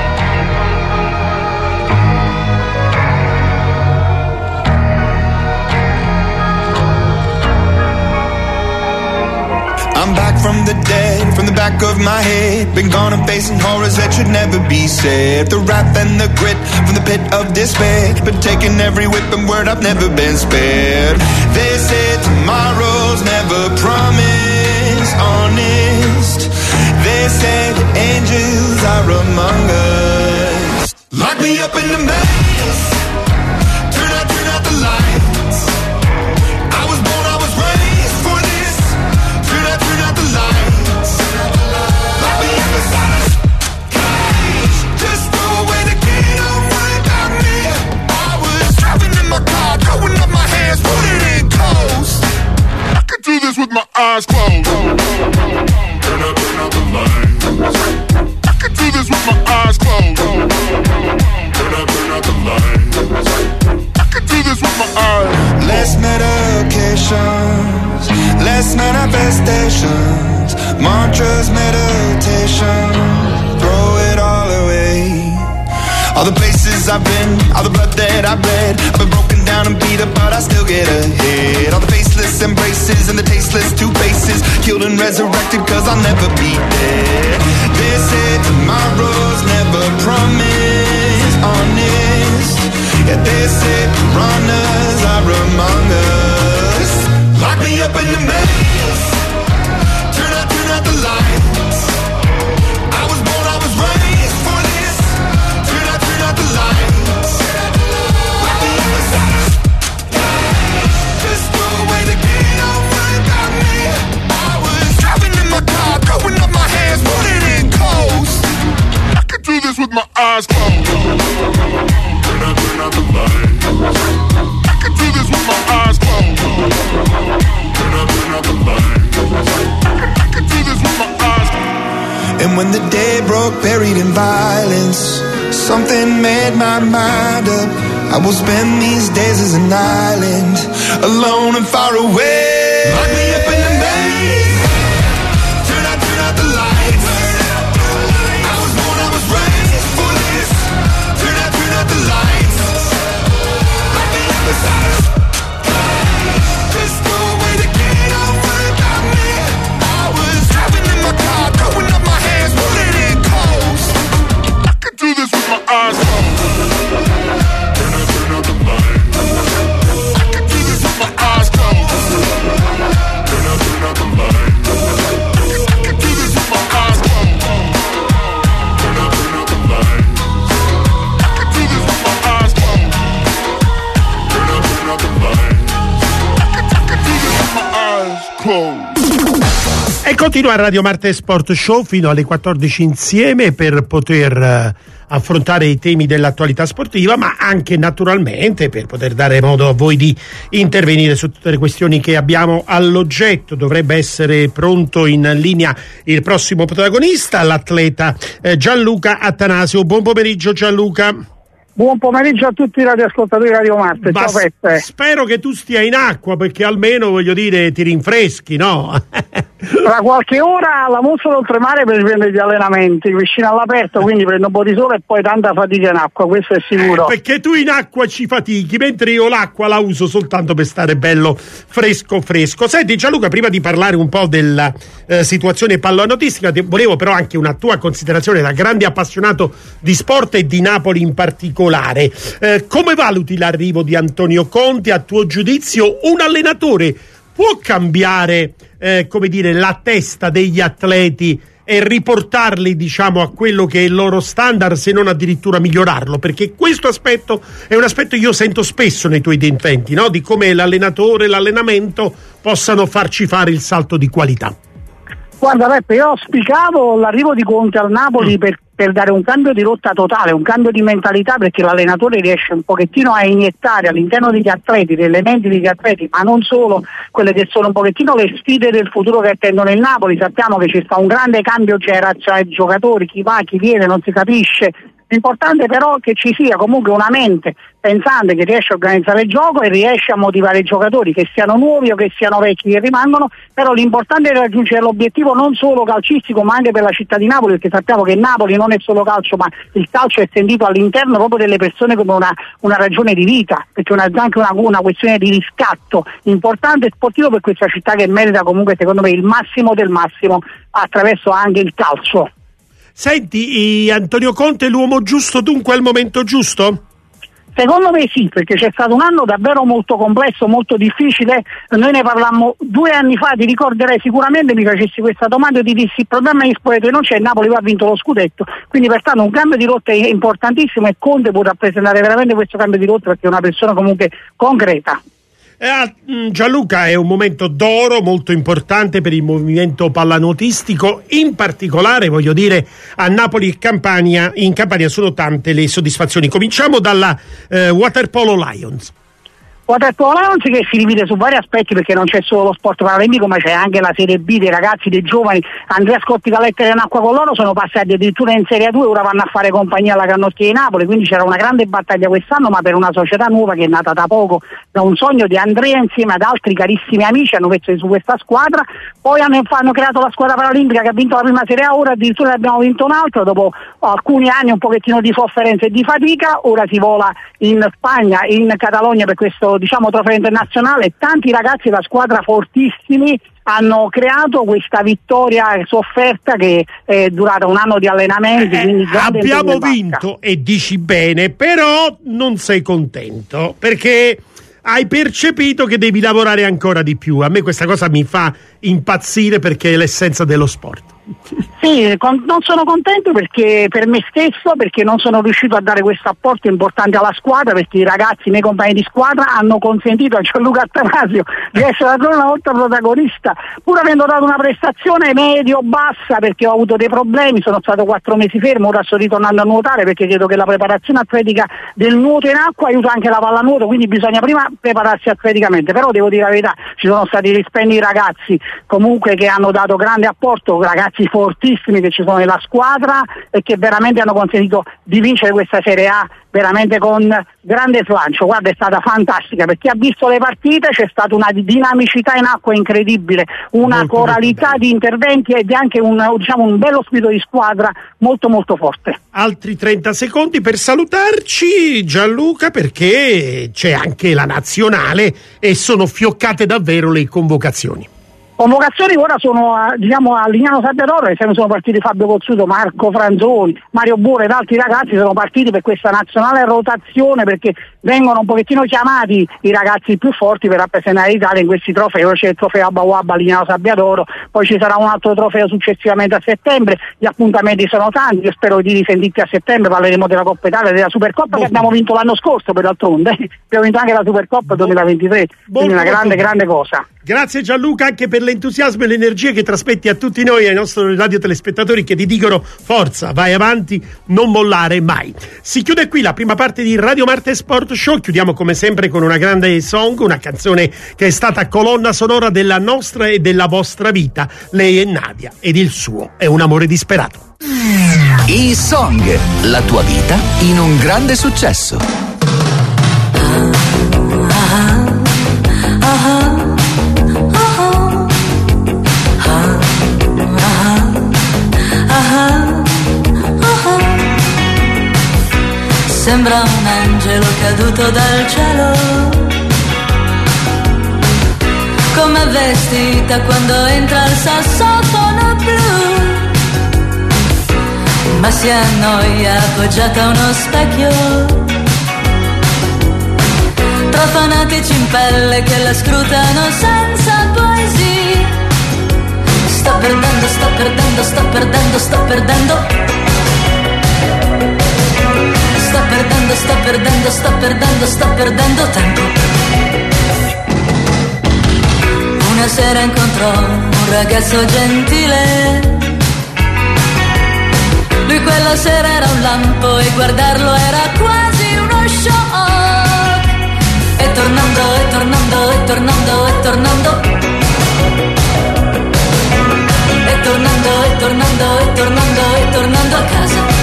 I'm back from the dead, from the back of my head. Been gone and facing horrors that should never be said. The wrath and the grit from the pit of despair. Been taking every whip and word, I've never been spared. They say tomorrow's never promised, honest. They say that angels are among us. Lock me up in the maze, turn out, turn out the light. mantras, meditation, throw it all away. All the places I've been, all the blood that I've bled, I've been broken down and beat up, but I still get ahead. All the faceless embraces and the tasteless two faces, killed and resurrected cause I'll never be dead. They say tomorrow's never promised, honest. Yeah, they say piranhas are among us. Lock me up in the maze, turn out, turn out the lights. I was born, I was raised for this. Turn out, turn out the lights. Lock me up inside. Just throw away the key, don't worry about me. I was driving in my car, throwing up my hands, putting in coast. I could do this with my eyes closed. Turn out, turn out the lights. I could do this with my eyes closed. Turn out, turn out the lights. I could do this with my eyes closed. And when the day broke, buried in violence, something made my mind up. I will spend these days as an island, alone and far away. Lock me up in the maze. Turn out, turn out the lights. I was born, I was raised for this. Turn out, turn out the lights. Lock me up inside. Just throw away the key, don't worry about me. I was driving in my car, throwing up my hands, putting in coast. I could do this with my eyes closed. Turn out, turn out the lights. I could do this with my eyes closed. Turn out, turn out the lights. I could do this with my eyes closed. Turn out, turn out the lights. I could do this with my eyes closed. Turn out, turn out the lights. I could do this with my eyes closed.
E continua a Radio Marte Sport Show fino alle quattordici insieme per poter uh, affrontare i temi dell'attualità sportiva, ma anche naturalmente per poter dare modo a voi di intervenire su tutte le questioni che abbiamo all'oggetto. Dovrebbe essere pronto in linea il prossimo protagonista, l'atleta eh, Gianluca Attanasio. Buon pomeriggio Gianluca.
Buon pomeriggio a tutti i radioascoltatori di Radio Marte.
Ma
Ciao Peppe.
Spero che tu stia in acqua, perché almeno, voglio dire, ti rinfreschi, no?
Tra qualche ora alla Mostra d'Oltremare per prendere gli allenamenti vicino all'aperto, quindi prendo un po' di sole e poi tanta fatica in acqua, questo è sicuro.
Eh, perché tu in acqua ci fatichi, mentre io l'acqua la uso soltanto per stare bello fresco fresco. Senti Gianluca, prima di parlare un po' della eh, situazione pallonautistica, volevo però anche una tua considerazione da grande appassionato di sport e di Napoli in particolare. Eh, come valuti l'arrivo di Antonio Conte? A tuo giudizio un allenatore può cambiare eh, come dire, la testa degli atleti e riportarli, diciamo, a quello che è il loro standard, se non addirittura migliorarlo? Perché questo aspetto è un aspetto che io sento spesso nei tuoi interventi, no? Di come l'allenatore, l'allenamento possano farci fare il salto di qualità.
Guarda Peppe, io auspicavo l'arrivo di Conte al Napoli mm. per, per dare un cambio di rotta totale, un cambio di mentalità, perché l'allenatore riesce un pochettino a iniettare all'interno degli atleti, delle menti degli atleti, ma non solo, quelle che sono un pochettino le sfide del futuro che attendono il Napoli. Sappiamo che ci sta un grande cambio generazionale di giocatori, chi va, chi viene, non si capisce. L'importante però è che ci sia comunque una mente pensante che riesce a organizzare il gioco e riesce a motivare i giocatori, che siano nuovi o che siano vecchi che rimangono. Però l'importante è raggiungere l'obiettivo non solo calcistico ma anche per la città di Napoli, perché sappiamo che Napoli non è solo calcio, ma il calcio è sentito all'interno proprio delle persone come una, una ragione di vita, perché è anche una, una questione di riscatto importante e sportivo per questa città, che merita comunque secondo me il massimo del massimo attraverso anche il calcio.
Senti, Antonio Conte è l'uomo giusto dunque al momento giusto?
Secondo me sì, perché c'è stato un anno davvero molto complesso, molto difficile. Noi ne parlammo due anni fa, ti ricorderai sicuramente, mi facessi questa domanda e ti dissi il problema è che spogliatoio non c'è, il Napoli va, ha vinto lo scudetto, quindi pertanto un cambio di rotta è importantissimo e Conte può rappresentare veramente questo cambio di rotta, perché è una persona comunque concreta.
Eh, Gianluca, è un momento d'oro molto importante per il movimento pallanuotistico, in particolare voglio dire a Napoli e Campania, in Campania sono tante le soddisfazioni. Cominciamo dalla eh, Waterpolo Lions.
Waterpolo che si divide su vari aspetti, perché non c'è solo lo sport paralimpico ma c'è anche la Serie B dei ragazzi, dei giovani. Andrea Scotti Caletta e Acqua con loro sono passati addirittura in Serie due, ora vanno a fare compagnia alla Cannottiera di Napoli, quindi c'era una grande battaglia quest'anno, ma per una società nuova che è nata da poco, da un sogno di Andrea insieme ad altri carissimi amici, hanno messo su questa squadra. Poi hanno, hanno creato la squadra paralimpica che ha vinto la prima Serie A, ora addirittura ne abbiamo vinto un'altra dopo alcuni anni un pochettino di sofferenza e di fatica. Ora si vola in Spagna, in Catalogna per questo, diciamo, trofeo internazionale. Tanti ragazzi da squadra fortissimi hanno creato questa vittoria sofferta che è durata un anno di allenamenti.
Eh, abbiamo vinto e dici bene, però non sei contento perché hai percepito che devi lavorare ancora di più. A me questa cosa mi fa impazzire perché è l'essenza dello sport.
Sì, con, non sono contento perché per me stesso, perché non sono riuscito a dare questo apporto importante alla squadra, perché i ragzi, i miei compagni di squadra hanno consentito a Gianluca Attanasio di essere ancora una volta protagonista, pur avendo dato una prestazione medio-bassa, perché ho avuto dei problemi, sono stato quattro mesi fermo, ora sto ritornando a nuotare perché credo che la preparazione atletica del nuoto in acqua aiuta anche la pallanuoto, quindi bisogna prima prepararsi atleticamente. Però devo dire la verità, ci sono stati rispendi ragazzi comunque che hanno dato grande apporto, ragazzi fortissimi che ci sono nella squadra e che veramente hanno consentito di vincere questa Serie A veramente con grande slancio. Guarda, è stata fantastica perché ha visto le partite, c'è stata una dinamicità in acqua incredibile, una molto coralità molto di interventi ed anche un, diciamo, un bello spirito di squadra molto molto forte.
Altri trenta secondi per salutarci, Gianluca, perché c'è anche la nazionale e sono fioccate davvero le convocazioni.
Convocazioni ora sono a, diciamo a Lignano Sabbiadoro, e sono partiti Fabio Cozzuto, Marco Franzoni, Mario Buore ed altri ragazzi sono partiti per questa nazionale rotazione, perché vengono un pochettino chiamati i ragazzi più forti per rappresentare l'Italia in questi trofei. Ora c'è il trofeo Abba Wabba a Lignano Sabbiadoro, poi ci sarà un altro trofeo successivamente a settembre. Gli appuntamenti sono tanti, io spero di risentirti a settembre, parleremo della Coppa Italia, della Supercoppa che abbiamo vinto l'anno scorso per d'altronde, abbiamo vinto anche la Supercoppa duemilaventitré, quindi una grande grande cosa.
Grazie Gianluca anche per l'entusiasmo e l'energia che trasmetti a tutti noi, ai nostri radiotelespektatori che ti dicono forza, vai avanti, non mollare mai. Si chiude qui la prima parte di Radio Marte Sport Show, chiudiamo come sempre con una grande song, una canzone che è stata colonna sonora della nostra e della vostra vita. Lei è Nadia ed il suo è un amore disperato.
I Song, la tua vita in un grande successo.
Ah, ah, ah.
Sembra un angelo caduto dal cielo, come vestita quando entra il sassofono blu, ma si annoia appoggiata a uno specchio, tra fanatici in pelle che la scrutano senza poesia. Sto perdendo, sto perdendo, sto perdendo, sto perdendo. Sto perdendo, sto perdendo, sto perdendo, sto perdendo tempo. Una sera incontrò un ragazzo gentile. Lui quella sera era un lampo e guardarlo era quasi uno shock. E tornando, e tornando, e tornando, e tornando. E tornando, e tornando, e tornando, e tornando a casa.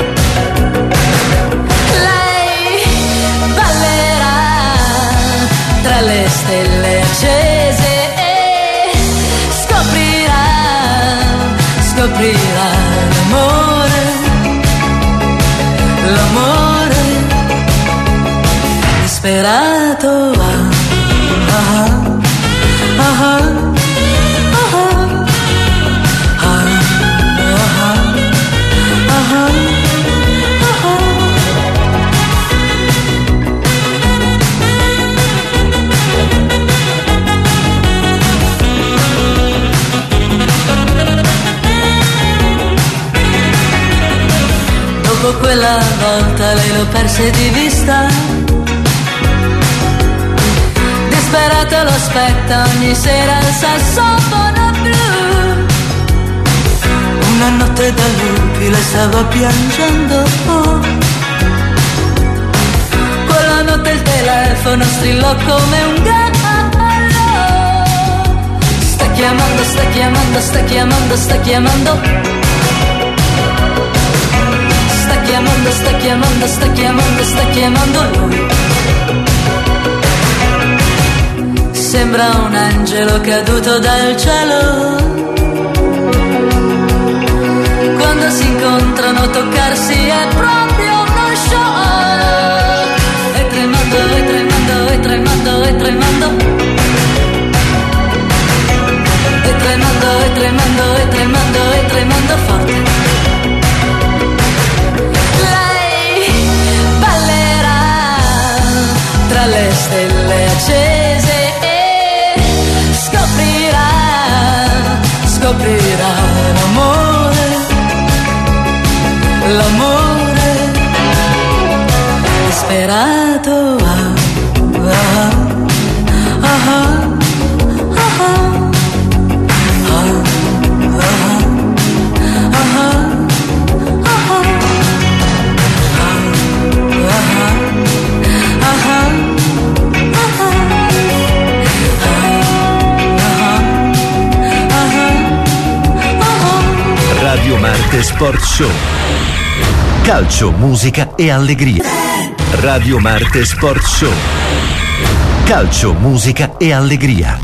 Tra le stelle accese e scoprirà, scoprirà l'amore, l'amore disperato. Ah, ah, ah, ah. Dopo quella volta lei lo perse di vista, disperato lo aspetta ogni sera il sassofono blu. Una notte da lupi le stava piangendo, oh. Quella notte il telefono telefono strillò come un gallo. Sta chiamando, sta chiamando, sta chiamando, sta chiamando. Sta chiamando, sta chiamando, sta chiamando, sta chiamando lui. Sembra un angelo caduto dal cielo. Quando si incontrano toccarsi è proprio uno show. E tremando, e tremando, e tremando, e tremando. E tremando, e tremando, e tremando, e tremando forte. Lei ballerà tra le stelle accese e scoprirà, scoprirà l'amore, l'amore disperato. Ah, ah, ah, ah, ah,
Radio Marte Sport Show. Calcio, musica e allegria. Radio Marte Sport Show. Calcio, musica e allegria.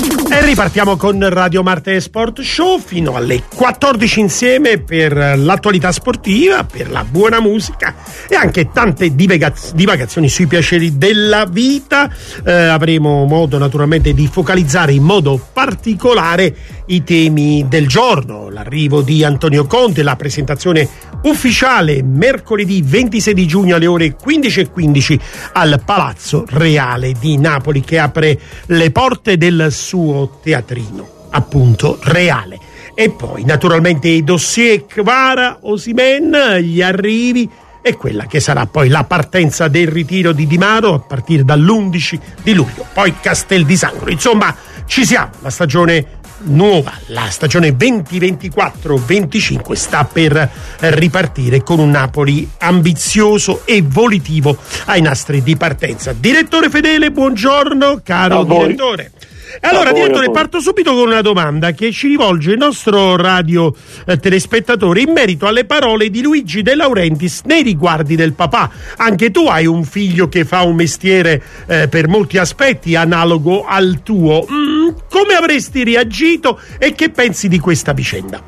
E ripartiamo con Radio Marte Sport Show fino alle quattordici insieme per l'attualità sportiva, per la buona musica e anche tante divagaz- divagazioni sui piaceri della vita. Eh, avremo modo naturalmente di focalizzare in modo particolare i temi del giorno, l'arrivo di Antonio Conte, la presentazione ufficiale mercoledì ventisei di giugno alle ore quindici e quindici al Palazzo Reale di Napoli, che apre le porte del suo teatrino, appunto Reale. E poi naturalmente i dossier Kvara, Osimhen, gli arrivi e quella che sarà poi la partenza del ritiro di Di Mauro a partire dall'undici di luglio, poi Castel di Sangro. Insomma, ci siamo, la stagione nuova, la stagione venti ventiquattro venticinque sta per ripartire con un Napoli ambizioso e volitivo ai nastri di partenza. Direttore Fedele, buongiorno, caro direttore. E allora, voi, direttore, parto subito con una domanda che ci rivolge il nostro radio eh, telespettatore in merito alle parole di Luigi De Laurentiis nei riguardi del papà. Anche tu hai un figlio che fa un mestiere eh, per molti aspetti analogo al tuo. Mm, come avresti reagito e che pensi di questa vicenda?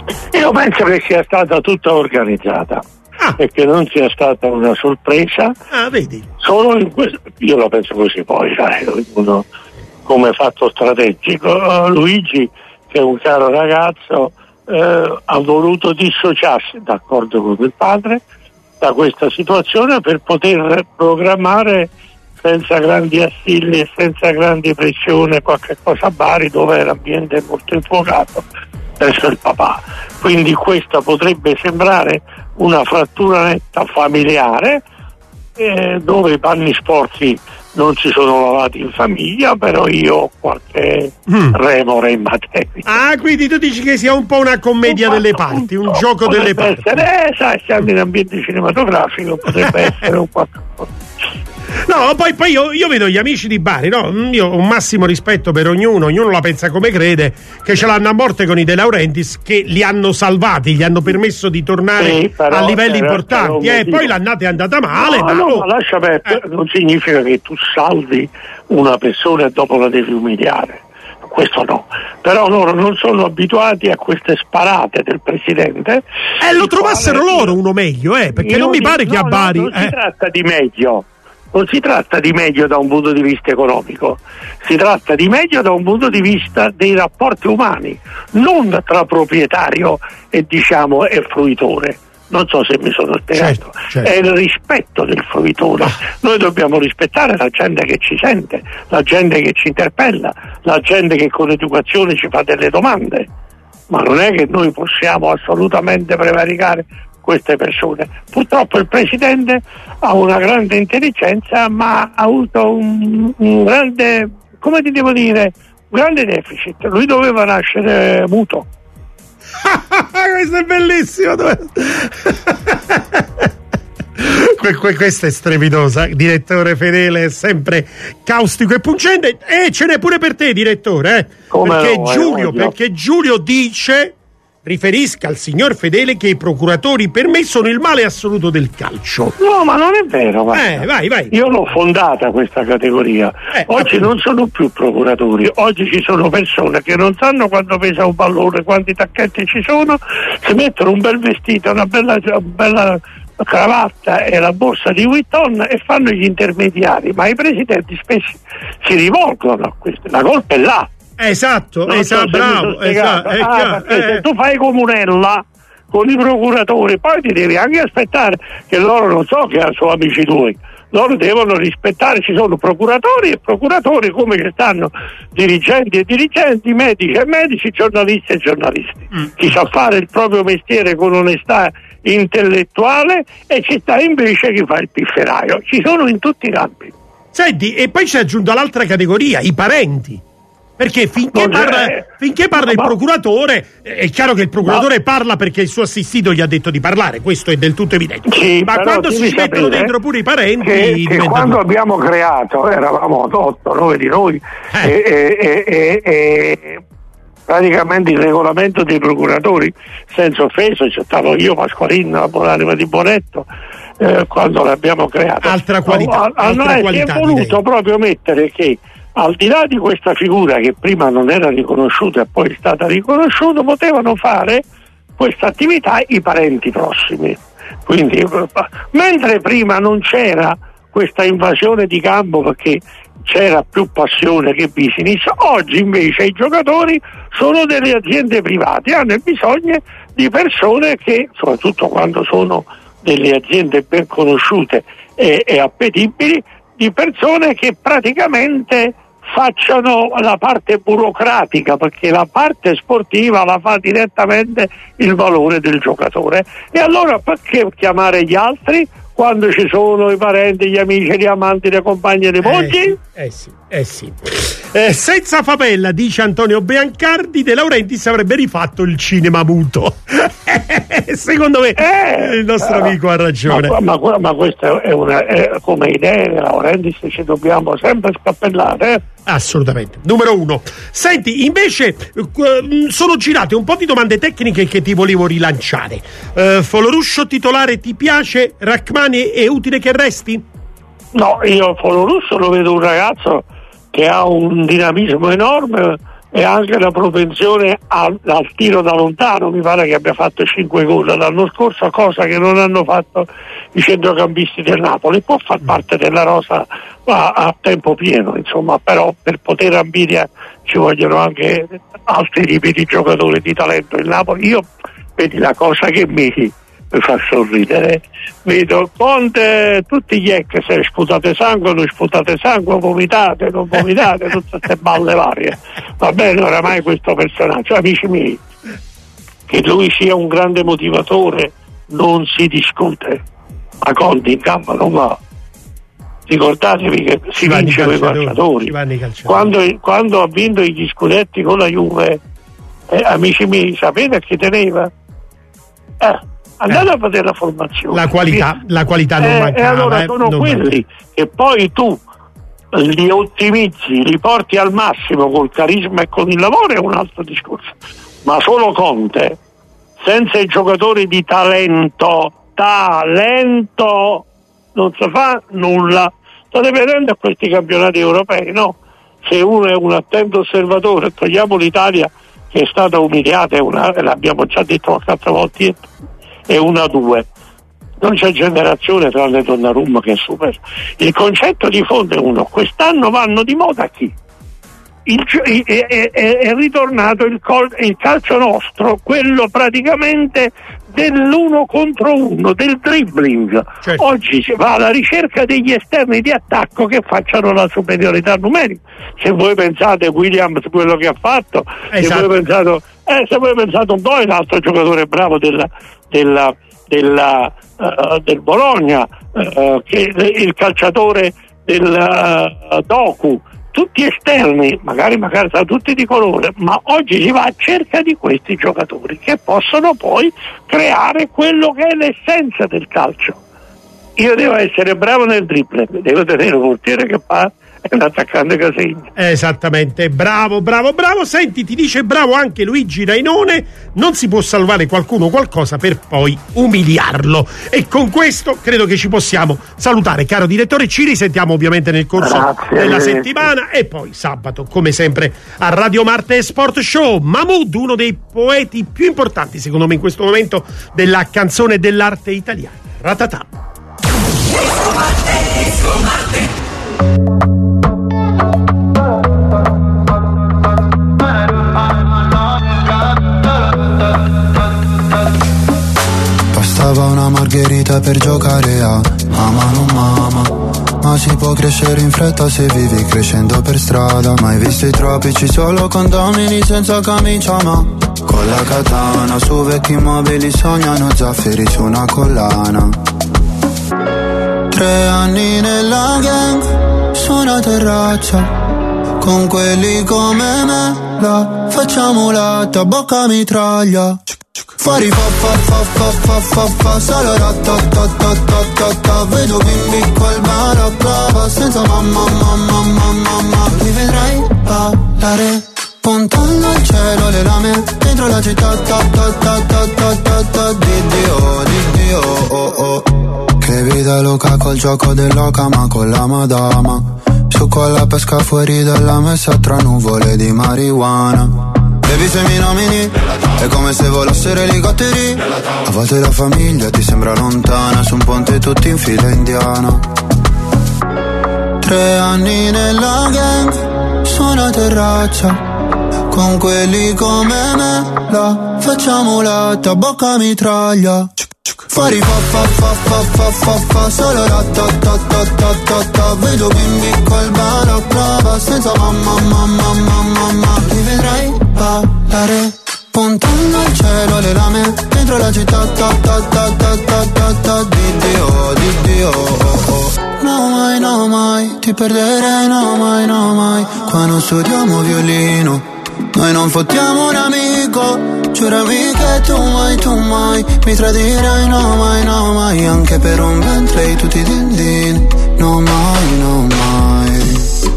Io penso che sia stata tutta organizzata. Ah. E che non sia stata una sorpresa.
Ah, vedi?
Solo in questo, io la penso così, poi sai, uno come fatto strategico. Uh, Luigi, che è un caro ragazzo, uh, ha voluto dissociarsi, d'accordo con il padre, da questa situazione per poter programmare senza grandi assilli e senza grandi pressioni qualche cosa a Bari, dove l'ambiente è molto infuocato verso il papà. Quindi questa potrebbe sembrare una frattura netta familiare, eh, dove i panni sporchi non si sono lavati in famiglia, però io ho qualche mm. remore in materia.
Ah, quindi tu dici che sia un po' una commedia un delle parti, un, un gioco delle parti.
Essere, eh, sai, siamo in ambiente cinematografico, potrebbe essere un qualcosa.
No, poi, poi io, io vedo gli amici di Bari, no? Io ho un massimo rispetto per ognuno, ognuno la pensa come crede, che ce l'hanno a morte con i De Laurentiis, che li hanno salvati, gli hanno permesso di tornare sì, però, a livelli però, importanti, e eh, poi l'annata è andata male.
No,
ma
no,
oh,
ma lascia perdere, eh. non significa che tu salvi una persona e dopo la devi umiliare. Questo no, però loro non sono abituati a queste sparate del presidente.
Eh, lo trovassero loro uno meglio, eh, perché non mi pare
no,
che a Bari
no, non
eh.
si tratta di meglio. Non si tratta di meglio da un punto di vista economico, si tratta di meglio da un punto di vista dei rapporti umani, non tra proprietario e diciamo e fruitore. Non so se mi sono spiegato. Certo, certo. È il rispetto del fruitore. Ah. Noi dobbiamo rispettare la gente che ci sente, la gente che ci interpella, la gente che con l'educazione ci fa delle domande. Ma non è che noi possiamo assolutamente prevaricare queste persone. Purtroppo il presidente ha una grande intelligenza, ma ha avuto un, un grande, come ti devo dire, un grande deficit. Lui doveva nascere muto.
Questo è bellissimo. que- que- questa è strepitosa. Direttore Fedele è sempre caustico e pungente, e ce n'è pure per te, direttore, eh? perché
no,
Giulio
eh,
perché Giulio dice: riferisca al signor Fedele che i procuratori per me sono il male assoluto del calcio.
No, ma non è vero, guarda.
Eh, vai, vai.
Io l'ho fondata questa categoria.
Eh,
oggi
appunto.
non sono più procuratori, oggi ci sono persone che non sanno quanto pesa un pallone, quanti tacchetti ci sono, si mettono un bel vestito, una bella, una bella cravatta e la borsa di Vuitton e fanno gli intermediari, ma i presidenti spesso si rivolgono a questo, la colpa è là.
Esatto,
Non
esatto,
so se mi sono
bravo,
spiegato.
esatto, è
Ah,
chiaro,
perché
eh.
se tu fai comunella con i procuratori, poi ti devi anche aspettare che loro non so che sono amici tuoi, loro devono rispettare, ci sono procuratori e procuratori, come ci stanno dirigenti e dirigenti, medici e medici, giornalisti e giornalisti. Mm. Chi sa fare il proprio mestiere con onestà intellettuale, e ci sta invece chi fa il pifferaio. Ci sono in tutti i campi.
Senti, e poi si è aggiunta l'altra categoria, i parenti. Perché finché
Non c'è-
parla, finché parla il
ma-
procuratore, è chiaro che il procuratore parla perché il suo assistito gli ha detto di parlare, questo è del tutto evidente.
Sì,
ma
però
quando si
devi
mettono
sapere
dentro pure i parenti,
che, che
diventa
quando
tutto.
abbiamo creato, eravamo otto, nove di noi,
Eh.
e, e- e- e praticamente il regolamento dei procuratori, senza offesa, c'è stato io, Pasqualino, la buonanima di Bonetto, eh, quando l'abbiamo creato.
Altra qualità,
A, a
altra
noi
qualità,
si è voluto
direi.
proprio mettere che, al di là di questa figura che prima non era riconosciuta e poi è stata riconosciuta, potevano fare questa attività i parenti prossimi. Quindi, eh, mentre prima non c'era questa invasione di campo perché c'era più passione che business, oggi invece i giocatori sono delle aziende private, hanno bisogno di persone che, soprattutto quando sono delle aziende ben conosciute e, e appetibili, di persone che praticamente facciano la parte burocratica, perché la parte sportiva la fa direttamente il valore del giocatore. E allora perché chiamare gli altri quando ci sono i parenti, gli amici, gli amanti, le compagne e le mogli?
Eh sì, eh sì. Eh, senza favella, dice Antonio Biancardi, De Laurentiis avrebbe rifatto il cinema muto. Secondo me
Eh,
il nostro
eh,
amico ha ragione.
Ma, ma, ma questa è una è come idea, De Laurentiis ci dobbiamo sempre scappellare. Eh?
Assolutamente. Numero uno. Senti, invece eh, sono girate un po' di domande tecniche che ti volevo rilanciare. Eh, Foloruscio titolare ti piace? Rachmani è utile che resti?
No, io Folorusso lo vedo un ragazzo che ha un dinamismo enorme e anche la propensione al, al tiro da lontano. Mi pare che abbia fatto cinque gol l'anno scorso, cosa che non hanno fatto i centrocampisti del Napoli. Può far parte della rosa a, a tempo pieno, insomma, però per poter ambire ci vogliono anche altri tipi di giocatori di talento. Il Napoli, io vedi la cosa che mi mi fa sorridere, vedo Conte, tutti gli ex, se sputate sangue, non sputate sangue, vomitate, non vomitate, tutte queste balle varie. Va bene oramai questo personaggio, amici miei, che lui sia un grande motivatore non si discute, ma Conte in campo non va. Ricordatevi che si,
Si
vince con i calciatori. Quando, quando ha vinto gli scudetti con la Juve, eh, amici miei, sapete a chi teneva? Eh, andate eh. a vedere la formazione,
la qualità, la qualità non
eh,
mancava,
e allora
eh,
sono
non
quelli
mancava.
che poi tu li ottimizzi, li porti al massimo col carisma e con il lavoro, è un altro discorso. Ma solo Conte, senza i giocatori di talento, talento, non si fa nulla. State vedendo a questi campionati europei, no? Se uno è un attento osservatore, togliamo l'Italia che è stata umiliata, è una, l'abbiamo già detto quattro volte, è una a due. Non c'è generazione tranne Donnarumma che è super. Il concetto di fondo è uno: quest'anno vanno di moda chi? Il, è, è, è ritornato il, col, il calcio nostro, quello praticamente dell'uno contro uno, del dribbling. Certo. Oggi si va alla ricerca degli esterni di attacco che facciano la superiorità numerica. Se voi pensate Williams quello che ha fatto, esatto. se, voi pensate, eh, se voi pensate un po' è l'altro giocatore bravo della, della, della, uh, del Bologna, uh, che il calciatore del uh, Doku, tutti esterni, magari magari sono tutti di colore, ma oggi si va a cerca di questi giocatori che possono poi creare quello che è l'essenza del calcio, io devo essere bravo nel dribbling, devo tenere un portiere che fa e un attaccante che segna.
Esattamente, bravo, bravo, bravo. Senti, ti dice bravo anche Luigi Rainone, non si può salvare qualcuno o qualcosa per poi umiliarlo. E con questo credo che ci possiamo salutare, caro direttore. Ci risentiamo ovviamente nel corso
Grazie,
della
grazie.
settimana e poi sabato, come sempre, a Radio Marte Sport Show. Mahmood, uno dei poeti più importanti secondo me in questo momento della canzone e dell'arte italiana. Ratatà.
Disco Marte, Disco Marte.
Bastava una margherita per giocare a mamma non mamma. Ma si può crescere in fretta se vivi crescendo per strada. Mai visto i tropici solo condomini senza camicia, ma con la katana su vecchi mobili sognano zaffiri su una collana. Tre anni nella gang su una terrazza con quelli come me, la facciamo latta, bocca mitraglia. Fuori fa fa fa fa fa fa fa solo ta ta ta ta ta ta ta. Vedo bimbi col balaclava senza mamma mamma mamma mamma. Li vedrai ballare puntando al cielo le lame dentro la città ta ta ta ta ta ta ta. Di Dio, di Dio, oh oh. Che vita loca col gioco dell'oca ma con la madama. Su con la pesca fuori dalla messa tra nuvole di marijuana. Baby se mi nomini è come se volassero elicotteri. A volte la famiglia ti sembra lontana su un ponte tutti in fila indiana. Tre anni nella gang su una terrazza con quelli come me, la facciamo latta, bocca mitraglia. Fuori fa fa fa fa fa fa fa solo la ta ta ta ta ta ta. Vedo bimbi col balaclava senza mamma mamma mamma mamma. Li vedrai ballare puntando al cielo le lame dentro la città ta ta ta ta ta ta ta. Di Dio, di Dio, oh oh. No mai, no mai, ti perderei, no mai, no mai. Qua non studiamo violino, noi non fottiamo un amico. Giurami che tu mai, tu mai mi tradirai, no mai, no mai. Anche per un ventre tutti i din din, no mai, no mai.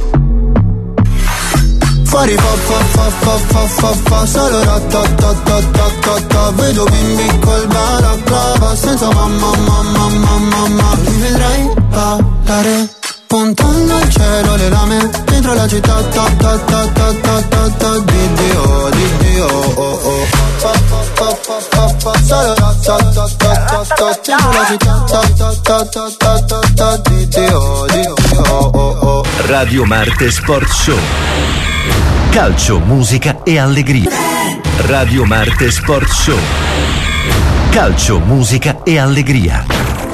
Fuori fa fa fa fa fa fa fa solo ta ta ta ta ta ta ta. Vedo bimbi col balaclava senza mamma mamma mamma mamma. Li vedrai ballare puntando al cielo le lame dentro la città ta ta ta ta ta ta ta. Di Dio, di Dio, oh oh. Fa fa fa fa fa fa solo ta ta ta ta ta ta. Dentro la città ta ta ta ta ta ta ta. Di Dio, di Dio, oh oh.
Radio Marte Sport Show. Calcio, musica e allegria. Radio Marte Sport Show. Calcio, musica e allegria.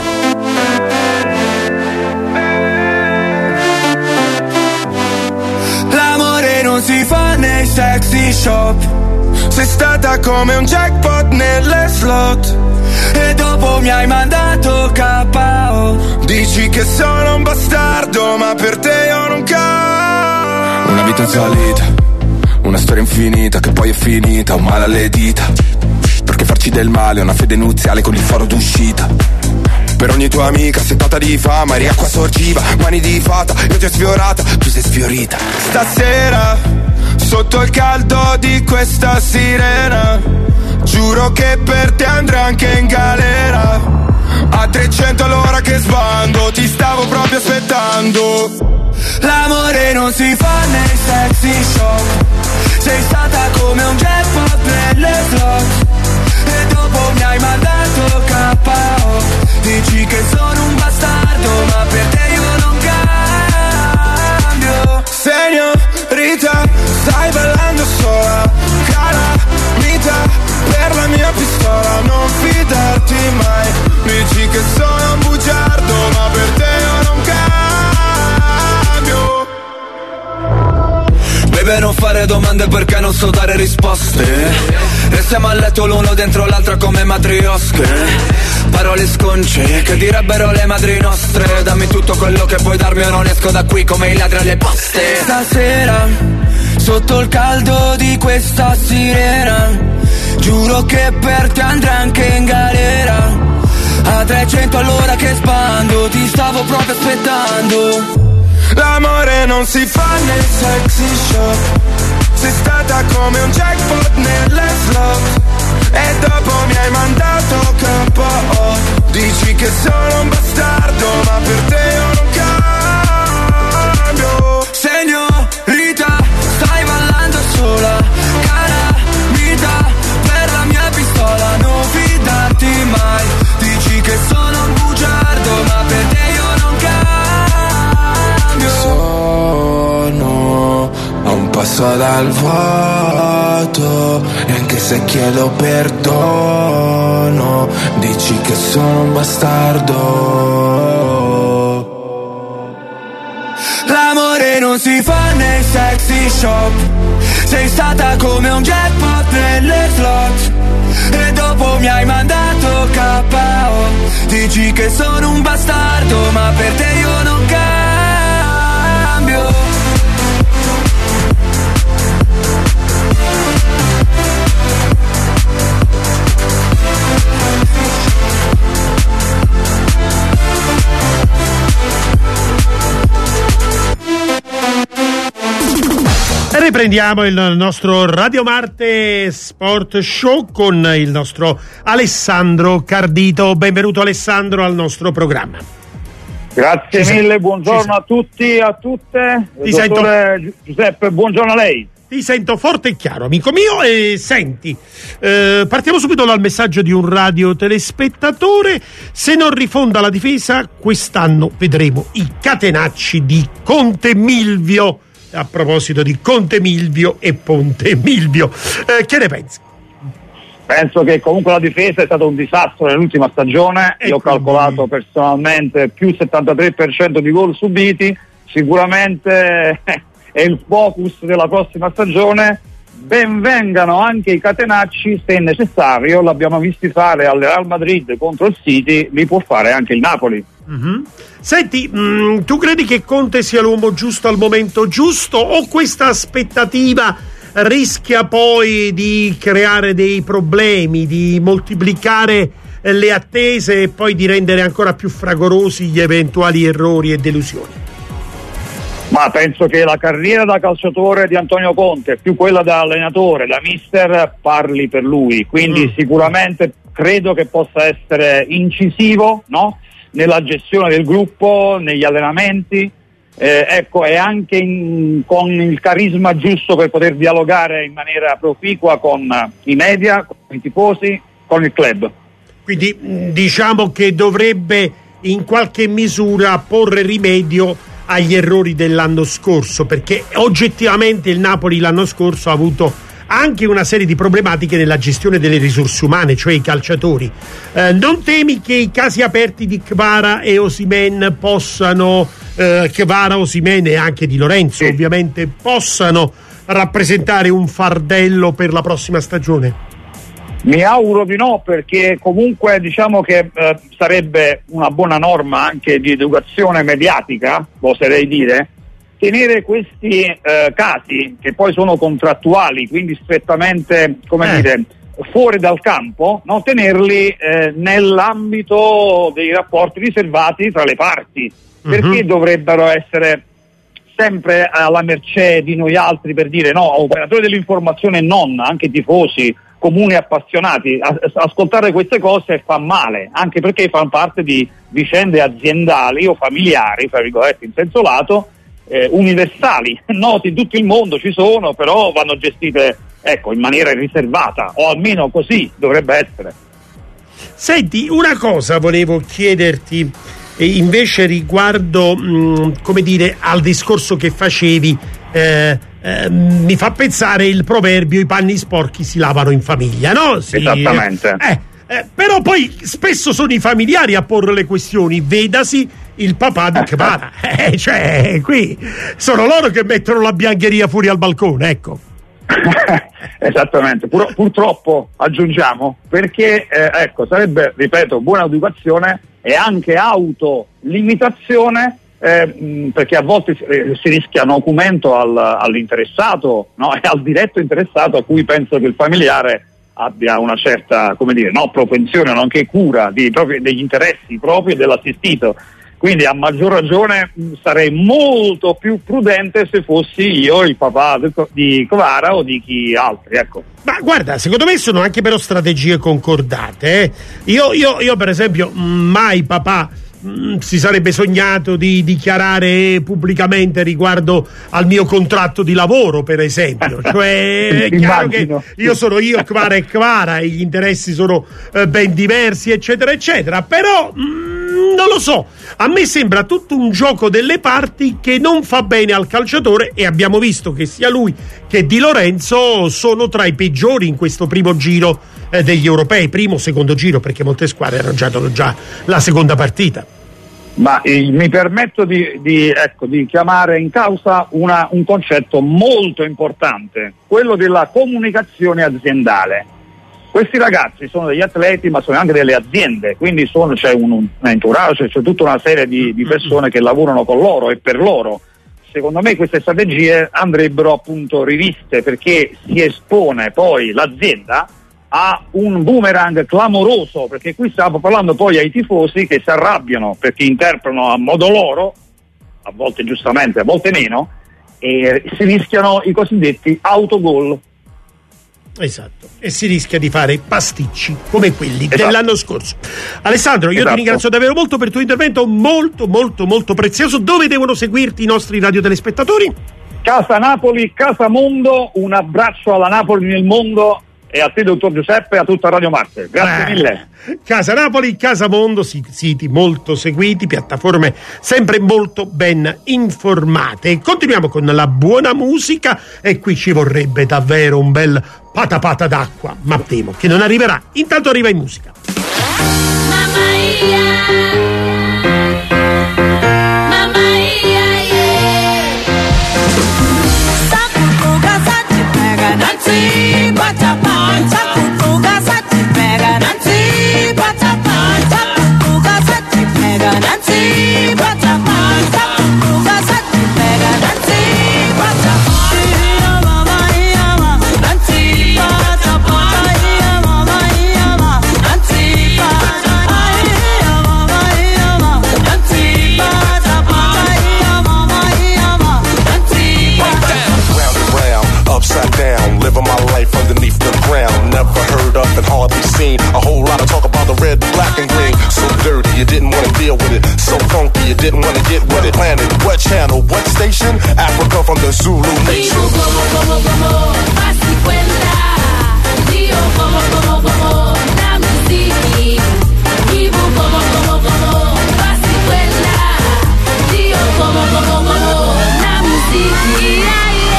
L'amore non si fa nei sexy shop. Sei stata come un jackpot nelle slot e dopo mi hai mandato K O. Dici che sono un bastardo ma per te io non cambio.
Una vita in salita, una storia infinita che poi è finita, un male alle dita. Perché farci del male, una fede nuziale con il faro d'uscita.
Per ogni tua amica settata di fama eri acqua sorgiva, mani di fata, io ti ho sfiorata, tu sei sfiorita. Stasera, sotto il caldo di questa sirena, giuro che per te andrò anche in galera. A trecento all'ora che sbando, ti stavo proprio aspettando. L'amore non si fa nei sexy shop. Sei stata come un jackpot nelle slot e dopo mi hai mandato K O. Dici che sono un bastardo ma per te io non cambio. Signorita, stai ballando sola, calamita per la mia pistola. Non fidarti mai, dici che sono un bugiardo ma per te io non cambio.
Bebe, non fare domande perché non so dare risposte. Restiamo a letto l'uno dentro l'altro come matriosche. Parole sconce che direbbero le madri nostre. Dammi tutto quello che puoi darmi o non esco da qui come i ladri alle poste.
Stasera, sotto il caldo di questa sirena, giuro che per te andrà anche in galera.
a trecento all'ora che spando, ti stavo proprio aspettando.
L'amore non si fa nel sexy shop, sei stata come un jackpot nelle slot, e dopo mi hai mandato K O. Dici che sono un bastardo, ma per te io non cambio.
Signorita, stai ballando sola, calamita per la mia pistola, non fidarti mai. Dici che sono un bugiardo, ma per te io non cambio.
Sono a un passo dal vuoto, e anche se chiedo perdono, dici che sono un bastardo.
L'amore non si fa nei sexy shop, sei stata come un jackpot nelle slot, e dopo mi hai mandato K O. Dici che sono un bastardo, ma per te io non cambio.
Riprendiamo il nostro Radio Marte Sport Show con il nostro Alessandro Cardito. Benvenuto Alessandro al nostro programma.
Grazie
Ci
mille,
sei?
buongiorno a tutti e a tutte.
Ti
Dottore
sento...
Giuseppe, buongiorno a lei.
Ti sento forte e chiaro, amico mio. E senti, eh, partiamo subito dal messaggio di un radio telespettatore. Se non rifonda la difesa, quest'anno vedremo i catenacci di Conte Milvio. A proposito di Conte Milvio e Ponte Milvio, eh, che ne pensi?
Penso che comunque la difesa è stato un disastro nell'ultima stagione.
E
io ho
quindi...
calcolato personalmente più settantatré per cento di gol subiti. Sicuramente è il focus della prossima stagione. Ben vengano anche i catenacci se è necessario, l'abbiamo visti fare al Real Madrid contro il City, li può fare anche il Napoli.
Mm-hmm. Senti, mh, tu credi che Conte sia l'uomo giusto al momento giusto, o questa aspettativa rischia poi di creare dei problemi, di moltiplicare eh, le attese e poi di rendere ancora più fragorosi gli eventuali errori e delusioni?
Ma penso che la carriera da calciatore di Antonio Conte, più quella da allenatore, da mister, parli per lui, quindi mm. sicuramente credo che possa essere incisivo, no? Nella gestione del gruppo, negli allenamenti, eh, ecco, e anche in, con il carisma giusto per poter dialogare in maniera proficua con i media, con i tifosi, con il club.
Quindi diciamo che dovrebbe in qualche misura porre rimedio agli errori dell'anno scorso, perché oggettivamente il Napoli l'anno scorso ha avuto anche una serie di problematiche nella gestione delle risorse umane, cioè i calciatori. Eh, non temi che i casi aperti di Kvara e Osimhen possano, eh, Kvara, Osimhen e anche Di Lorenzo, sì, ovviamente, possano rappresentare un fardello per la prossima stagione?
Mi auguro di no, perché comunque diciamo che eh, sarebbe una buona norma anche di educazione mediatica, oserei dire, tenere questi eh, casi che poi sono contrattuali, quindi strettamente, come eh. dire, fuori dal campo, no? Tenerli eh, nell'ambito dei rapporti riservati tra le parti, uh-huh. perché dovrebbero essere sempre alla mercé di noi altri, per dire no, operatori dell'informazione non, anche tifosi, comuni appassionati. Ascoltare queste cose fa male, anche perché fanno parte di vicende aziendali o familiari, fra virgolette, in senso lato, eh, universali, noti in tutto il mondo, ci sono, però vanno gestite, ecco, in maniera riservata, o almeno così dovrebbe essere.
Senti, una cosa volevo chiederti eh, invece riguardo, mh, come dire, al discorso che facevi. Eh, eh, mi fa pensare il proverbio: i panni sporchi si lavano in famiglia, no? Sì,
esattamente.
Eh, eh, però poi spesso sono i familiari a porre le questioni, vedasi il papà di Kvara. eh, cioè, qui sono loro che mettono la biancheria fuori al balcone, ecco.
Esattamente, Pur, purtroppo aggiungiamo, perché eh, ecco, sarebbe, ripeto, buona educazione e anche autolimitazione. Eh, mh, perché a volte si, eh, si rischia un aumento al, all'interessato, no? E al diretto interessato, a cui penso che il familiare abbia una certa, come dire, no, propensione, nonché cura di, proprio, degli interessi propri dell'assistito. Quindi a maggior ragione mh, sarei molto più prudente se fossi io il papà di Kvara o di chi altri, ecco.
Ma guarda, secondo me sono anche però strategie concordate, eh. io, io, io per esempio mai papà mh, si sarebbe sognato di dichiarare pubblicamente riguardo al mio contratto di lavoro, per esempio. Cioè è chiaro che io sono io, Kvara e Kvara, e gli interessi sono eh, ben diversi, eccetera eccetera, però mh, non lo so, a me sembra tutto un gioco delle parti che non fa bene al calciatore, e abbiamo visto che sia lui che Di Lorenzo sono tra i peggiori in questo primo giro eh, degli europei, primo secondo giro, perché molte squadre hanno giocato già la seconda partita.
Ma eh, mi permetto di, di, ecco, di chiamare in causa una, un concetto molto importante, quello della comunicazione aziendale. Questi ragazzi sono degli atleti, ma sono anche delle aziende, quindi sono, c'è un, un entourage, c'è tutta una serie di, di persone che lavorano con loro e per loro. Secondo me queste strategie andrebbero appunto riviste, perché si espone poi l'azienda a un boomerang clamoroso, perché qui stiamo parlando poi ai tifosi che si arrabbiano perché interpretano a modo loro, a volte giustamente, a volte meno, e si rischiano i cosiddetti autogol.
Esatto, e si rischia di fare pasticci come quelli
esatto.
dell'anno scorso. Alessandro, io
esatto.
ti ringrazio davvero molto per il tuo intervento, molto molto molto prezioso. Dove devono seguirti i nostri radiotelespettatori?
Casa Napoli, Casa Mondo, un abbraccio alla Napoli nel mondo e a te, dottor Giuseppe, e a tutta Radio Marte. Grazie
eh,
mille.
Casa Napoli, Casa Mondo, siti molto seguiti, piattaforme sempre molto ben informate. Continuiamo con la buona musica, e qui ci vorrebbe davvero un bel patapata d'acqua, ma temo che non arriverà. Intanto arriva in musica.
Mamma mia.
Never heard of and hardly seen. A whole lot of talk about the red, black, and green. So dirty, you didn't want to deal with it. So funky, you didn't want to get with it. Planet, what channel, what station? Africa from the Zulu nation.
Vivo como, como, como, passi quella. Dio como, como, como, la musica. Vivo como, como, como, passi quella. Dio como, como, como, la musica.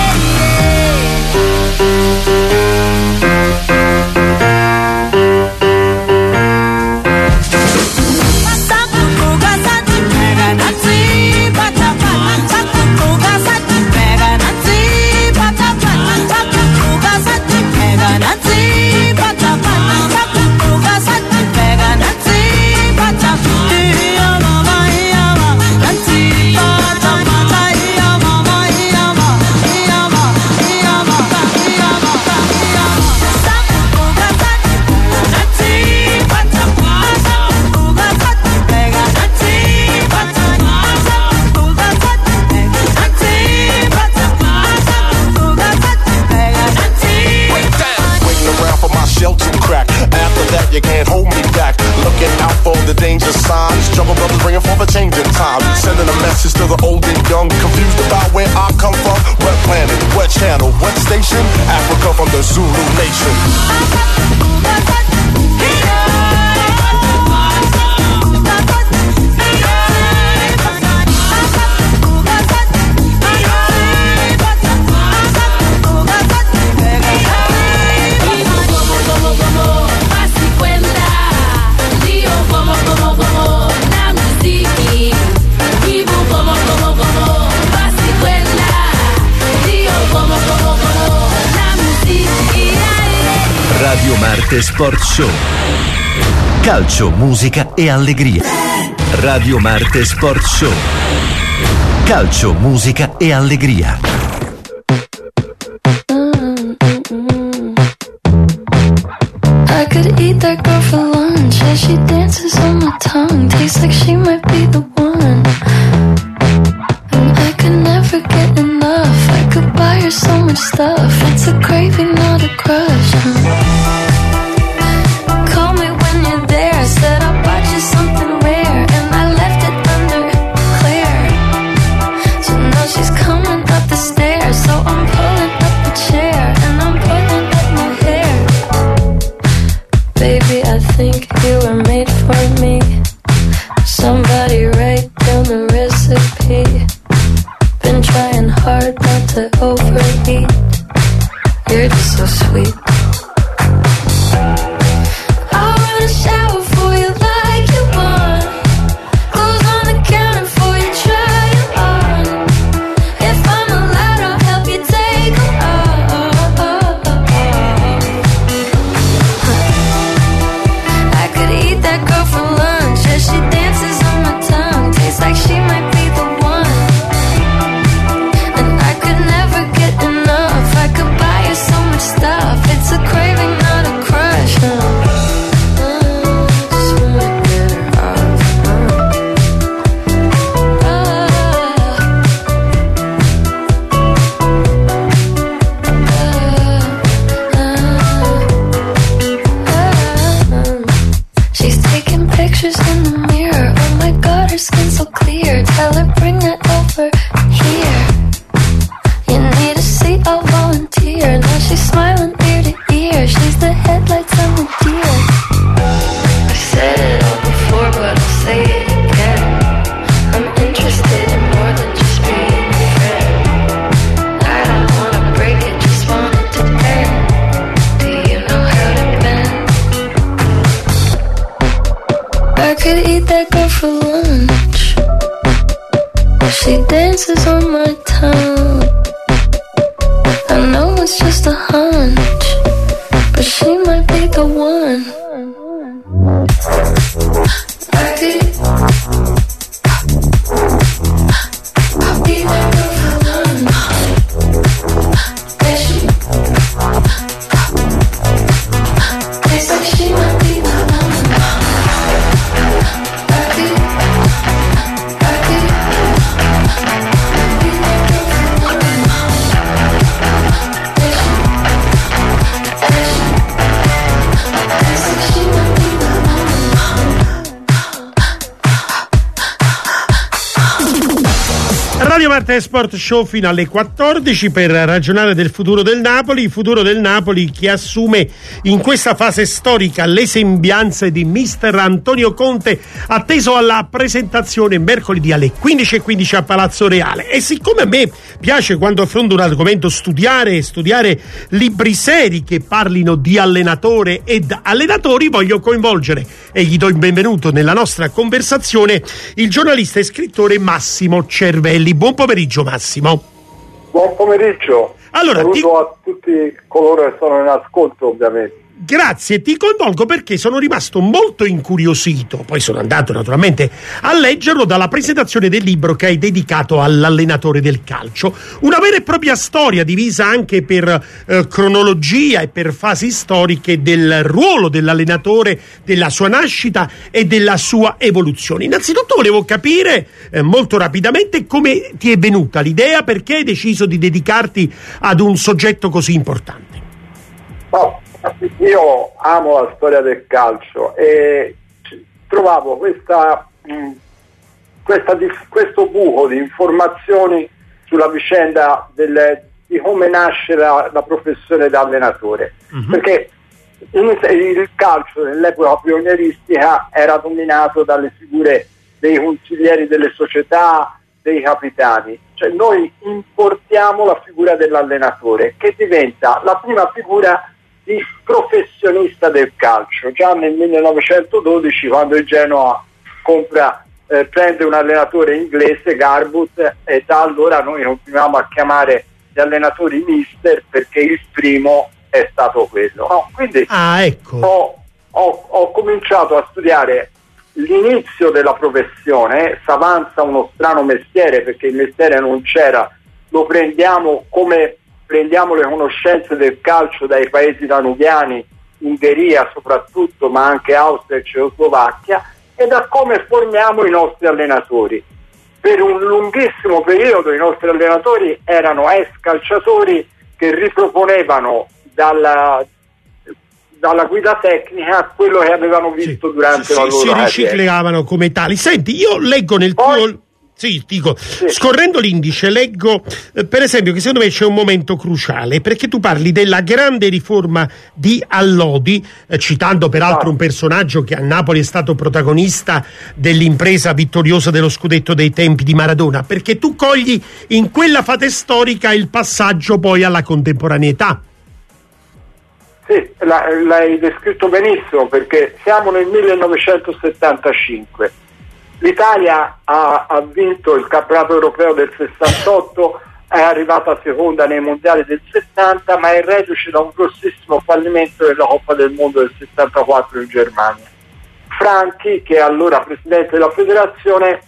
You can't hold me back. Looking out for the danger signs. Jungle brothers bringing forth a change in time. Sending a message to the old and young. Confused about where I come from. What planet, what channel, what station? Africa from the Zulu nation.
Radio Marte Sport Show. Calcio, musica e allegria. Radio Marte Sport Show. Calcio, musica e allegria.
could eat that girl for lunch as she dances on my tongue. Tastes like she might be the one. And I could never get enough. I could buy her so much stuff. It's a craving, not a crush. Call me when you're there. Said I bought you something rare, and I left it under clear. So now she's coming up the stairs. So I'm pulling up the chair, and I'm pulling up my hair. Baby, I think you were made for me. Somebody write down the recipe. Been trying hard not to overeat. You're just so sweet. I'll run a shower for you like you want. Clothes on the counter for you, try it on. If I'm allowed, I'll help you take them off. I could eat that girl for lunch as she dances on my tongue. Tastes like she might be the one. And I could never get enough. I could buy her so much stuff. It's a craving, not a crush. Uh, uh, just wanna get her off. Uh, uh, uh, uh. She's taking pictures in the mirror. Oh my god, her skin's so clear. Tell her bring that over here. You need a seat, I'll volunteer. Now she's smiling ear to ear. She's the headlights on the deer. I said it all before, but I'll say it again. I'm interested in more than just being a friend. I don't wanna break it, just want it to end. Do you know how to bend? I could eat that girl for lunch. She dances on my tongue. I know it's just a hunch, but she might be the one. I could be that girl for lunch. Yeah, she tastes like she might be the one. I could, I could be that girl for lunch. Yeah, she, yeah, she tastes like she might be the one.
Radio Martes Sport Show fino alle quattordici per ragionare del futuro del Napoli, futuro del Napoli che assume in questa fase storica le sembianze di mister Antonio Conte, atteso alla presentazione mercoledì alle quindici e quindici a Palazzo Reale. E siccome a me piace, quando affronto un argomento, studiare studiare libri seri che parlino di allenatore ed allenatori, voglio coinvolgere, e gli do il benvenuto nella nostra conversazione, il giornalista e scrittore Massimo Cervelli. Buon pomeriggio Massimo.
Buon pomeriggio.
Allora,
saluto
ti...
a tutti coloro che sono in ascolto, ovviamente.
Grazie, ti coinvolgo perché sono rimasto molto incuriosito, poi sono andato naturalmente a leggerlo, dalla presentazione del libro che hai dedicato all'allenatore del calcio, una vera e propria storia divisa anche per eh, cronologia e per fasi storiche del ruolo dell'allenatore, della sua nascita e della sua evoluzione. Innanzitutto volevo capire eh, molto rapidamente come ti è venuta l'idea, perché hai deciso di dedicarti ad un soggetto così importante.
Oh. Io amo la storia del calcio e trovavo questa, mh, questa, questo buco di informazioni sulla vicenda delle, di come nasce la, la professione da allenatore, uh-huh. perché in, il calcio nell'epoca pionieristica era dominato dalle figure dei consiglieri delle società, dei capitani, cioè noi importiamo la figura dell'allenatore che diventa la prima figura di professionista del calcio. Già nel millenovecentododici, quando il Genoa compra eh, prende un allenatore inglese, Garbutt, e da allora noi continuiamo a chiamare gli allenatori mister perché il primo è stato quello. No, quindi
ah, ecco.
ho, ho, ho cominciato a studiare l'inizio della professione. S'avanza uno strano mestiere perché il mestiere non c'era, lo prendiamo come prendiamo le conoscenze del calcio dai paesi danubiani Ungheria soprattutto, ma anche Austria e Cecoslovacchia, e da come formiamo i nostri allenatori. Per un lunghissimo periodo i nostri allenatori erano ex calciatori che riproponevano dalla, dalla guida tecnica quello che avevano visto sì, durante
sì,
la loro
si
carriera.
riciclavano come tali. Senti, io leggo nel
Poi,
tuo... Sì, dico, sì. Scorrendo l'indice leggo eh, per esempio che secondo me c'è un momento cruciale, perché tu parli della grande riforma di Allodi, eh, citando peraltro un personaggio che a Napoli è stato protagonista dell'impresa vittoriosa dello scudetto dei tempi di Maradona, perché tu cogli in quella fase storica il passaggio poi alla contemporaneità.
Sì, l'hai descritto benissimo, perché siamo nel millenovecentosettantacinque. L'Italia ha, ha vinto il campionato europeo del sessantotto, è arrivata seconda nei mondiali del settanta, ma è reduce da un grossissimo fallimento della Coppa del Mondo del settantaquattro in Germania. Franchi, che è allora presidente della federazione,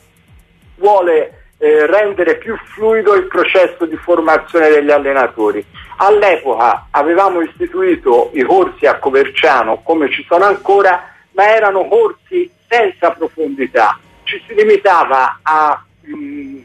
vuole eh, rendere più fluido il processo di formazione degli allenatori. All'epoca avevamo istituito i corsi a Coverciano, come ci sono ancora, ma erano corsi senza profondità. Ci si limitava a, mh,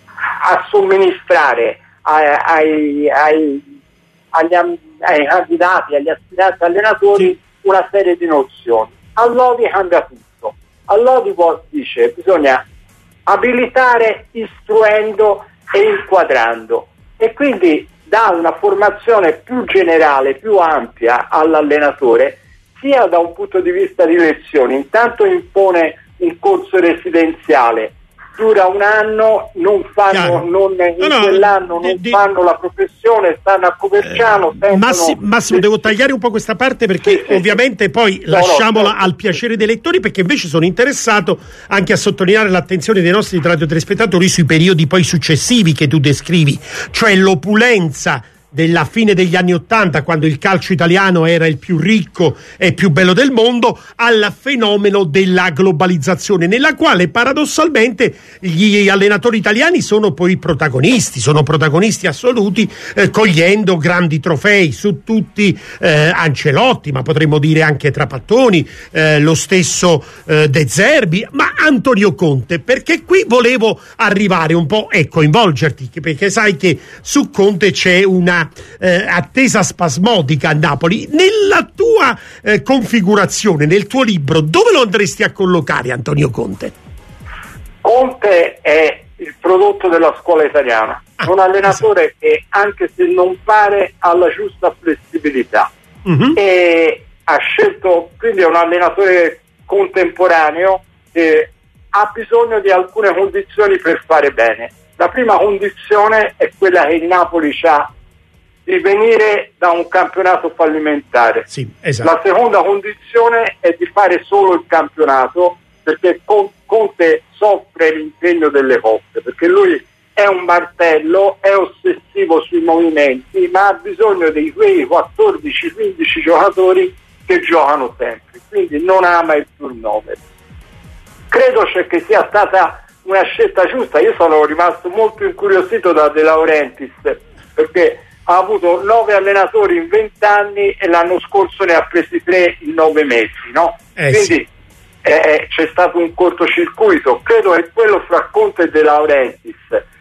a somministrare ai, ai, ai, agli, ai candidati, agli aspiranti allenatori una serie di nozioni. All'Odi cambia tutto. All'Odi dice bisogna abilitare istruendo e inquadrando, e quindi dà una formazione più generale, più ampia all'allenatore, sia da un punto di vista di lezioni. Intanto impone un corso residenziale, dura un anno, non fanno non, in no, no, quell'anno non di, fanno la professione, stanno a Coverciano.
Eh, Massimo, Massimo devo tagliare un po' questa parte, perché sì, ovviamente sì. poi no, lasciamola no, al piacere dei lettori, perché invece sono interessato anche a sottolineare l'attenzione dei nostri radiotelespektatori sui periodi poi successivi che tu descrivi, cioè l'opulenza della fine degli anni Ottanta, quando il calcio italiano era il più ricco e più bello del mondo, al fenomeno della globalizzazione, nella quale paradossalmente gli allenatori italiani sono poi protagonisti, sono protagonisti assoluti, eh, cogliendo grandi trofei su tutti, eh, Ancelotti, ma potremmo dire anche Trapattoni, eh, lo stesso eh, De Zerbi, ma Antonio Conte, perché qui volevo arrivare un po' e coinvolgerti, perché sai che su Conte c'è una Eh, attesa spasmodica a Napoli. Nella tua eh, configurazione, nel tuo libro, dove lo andresti a collocare Antonio Conte?
Conte è il prodotto della scuola italiana, ah, un allenatore esatto. che anche se non pare ha la giusta flessibilità, uh-huh. e ha scelto, quindi è un allenatore contemporaneo che ha bisogno di alcune condizioni per fare bene. La prima condizione è quella che il Napoli ha di venire da un campionato fallimentare.
Sì, esatto.
La seconda condizione è di fare solo il campionato, perché Conte soffre l'impegno delle coppe, perché lui è un martello, è ossessivo sui movimenti, ma ha bisogno di quei quattordici quindici giocatori che giocano sempre, quindi non ama il turnover. Credo cioè che sia stata una scelta giusta. Io sono rimasto molto incuriosito da De Laurentiis, perché ha avuto nove allenatori in vent'anni e l'anno scorso ne ha presi tre in nove mesi, no? Eh, Quindi sì. eh, c'è stato un cortocircuito. Credo che quello fra Conte e De Laurentiis,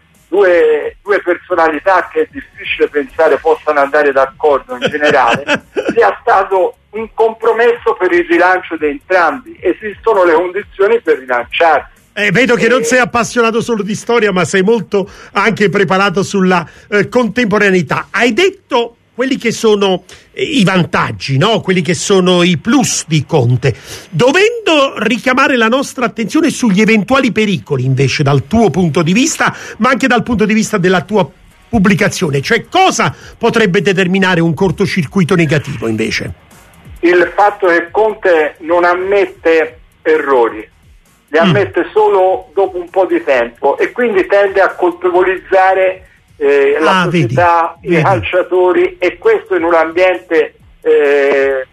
due, due personalità che è difficile pensare possano andare d'accordo in generale, sia stato un compromesso per il rilancio di entrambi. Esistono le condizioni per rilanciarsi.
Eh, vedo che non sei appassionato solo di storia, ma sei molto anche preparato sulla eh, contemporaneità. Hai detto quelli che sono eh, i vantaggi, no? Quelli che sono i plus di Conte, dovendo richiamare la nostra attenzione sugli eventuali pericoli invece dal tuo punto di vista, ma anche dal punto di vista della tua pubblicazione, cioè cosa potrebbe determinare un cortocircuito negativo invece?
Il fatto che Conte non ammette errori, li ammette mm. solo dopo un po' di tempo, e quindi tende a colpevolizzare eh, la ah, società, vedi, i vedi. calciatori, e questo in un ambiente eh,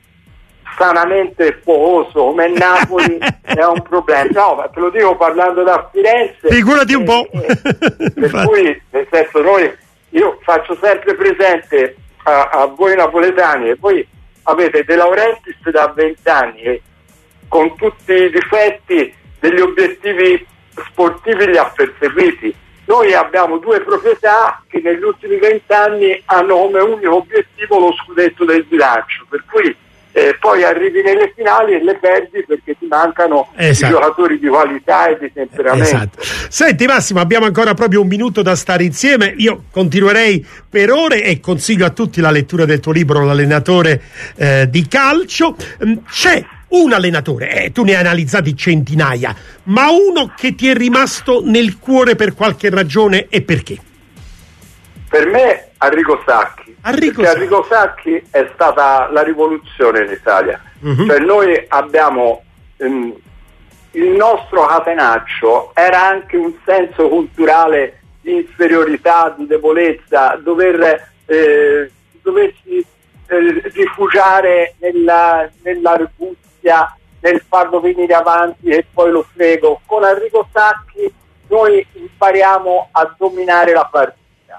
sanamente focoso come Napoli è un problema. No, ma te lo dico parlando da Firenze.
Figurati un
eh,
po'.
Eh, per cui, nel senso, noi io faccio sempre presente a, a voi napoletani, e poi avete De Laurentiis da venti anni e con tutti i difetti degli obiettivi sportivi li ha perseguiti. Noi abbiamo due proprietà che negli ultimi vent'anni hanno come unico obiettivo lo scudetto del bilancio, per cui eh, poi arrivi nelle finali e le perdi perché ti mancano
Esatto.
i giocatori di qualità e di temperamento.
Esatto. Senti Massimo, abbiamo ancora proprio un minuto da stare insieme. Io continuerei per ore e consiglio a tutti la lettura del tuo libro L'allenatore eh, di calcio. C'è un allenatore, eh, tu ne hai analizzati centinaia, ma uno che ti è rimasto nel cuore per qualche ragione e perché?
Per me Arrigo Sacchi,
Arrigo
perché Arrigo Sacchi è stata la rivoluzione in Italia.
Mhm.
Cioè noi abbiamo ehm, il nostro catenaccio era anche un senso culturale di inferiorità, di debolezza, dover eh, doversi eh, rifugiare nella, nell'arguzia, nel farlo venire avanti e poi lo frego. Con Arrigo Sacchi noi impariamo a dominare la partita.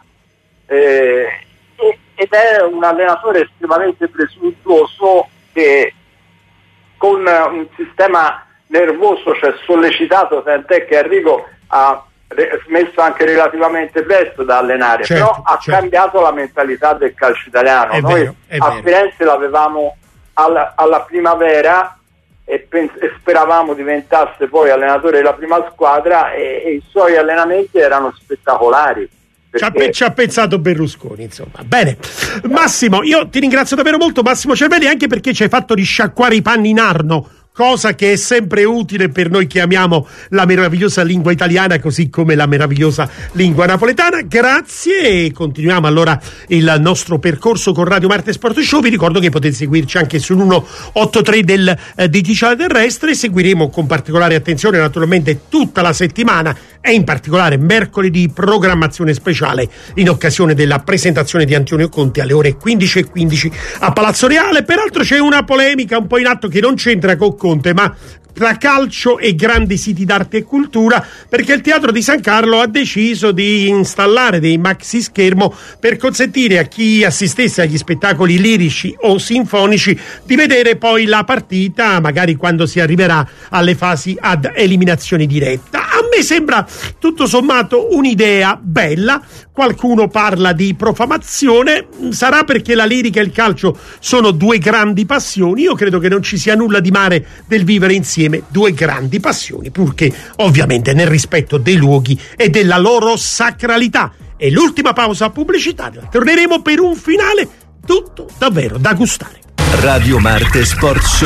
Eh, ed è un allenatore estremamente presuntuoso che con un sistema nervoso, cioè sollecitato, tant'è che Arrigo ha re- smesso anche relativamente presto da allenare,
Certo,
però ha
certo.
cambiato la mentalità del calcio italiano.
È
Noi
vero, è
a
vero.
Firenze l'avevamo alla, alla primavera e, pens- e speravamo diventasse poi allenatore della prima squadra e, e i suoi allenamenti erano spettacolari.
Ci ha, pe- ci ha pensato Berlusconi, insomma. Bene, Massimo, io ti ringrazio davvero molto, Massimo Cervelli, anche perché ci hai fatto risciacquare i panni in Arno, cosa che è sempre utile per noi che amiamo la meravigliosa lingua italiana così come la meravigliosa lingua napoletana. Grazie e continuiamo allora il nostro percorso con Radio Marte Sport Show. Vi ricordo che potete seguirci anche sull'uno otto tre del eh, digitale terrestre. Seguiremo con particolare attenzione naturalmente tutta la settimana e in particolare mercoledì programmazione speciale in occasione della presentazione di Antonio Conte alle ore quindici e quindici a Palazzo Reale. Peraltro c'è una polemica un po' in atto che non c'entra con Conte, ma tra calcio e grandi siti d'arte e cultura, perché il Teatro di San Carlo ha deciso di installare dei maxi schermo per consentire a chi assistesse agli spettacoli lirici o sinfonici di vedere poi la partita, magari quando si arriverà alle fasi ad eliminazione diretta. A me sembra tutto sommato un'idea bella. Qualcuno parla di profanazione, sarà perché la lirica e il calcio sono due grandi passioni. Io credo che non ci sia nulla di male del vivere insieme due grandi passioni, purché ovviamente nel rispetto dei luoghi e della loro sacralità. E l'ultima pausa pubblicitaria, torneremo per un finale tutto davvero da gustare.
Radio Marte Sport Show.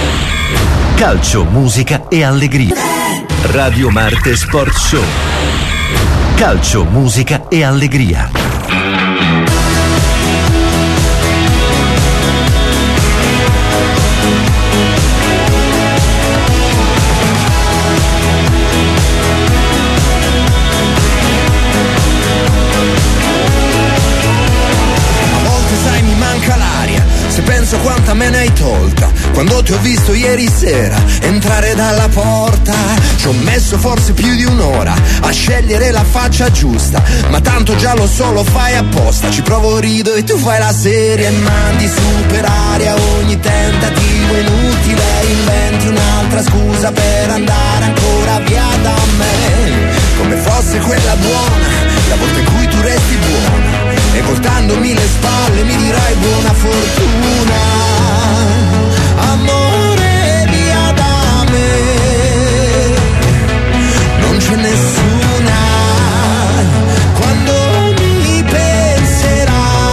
Calcio, musica e allegria. Radio Marte Sport Show. Calcio, musica e allegria.
Penso quanta me ne hai tolta quando ti ho visto ieri sera entrare dalla porta. Ci ho messo forse più di un'ora a scegliere la faccia giusta, ma tanto già lo so, lo fai apposta. Ci provo, rido e tu fai la serie e mandi su per aria ogni tentativo inutile. Inventi un'altra scusa per andare ancora via da me, come fosse quella buona, la volta in cui tu resti buona. E voltandomi le spalle mi dirai buona fortuna. Amore via da me, non c'è nessuna. Quando mi penserai,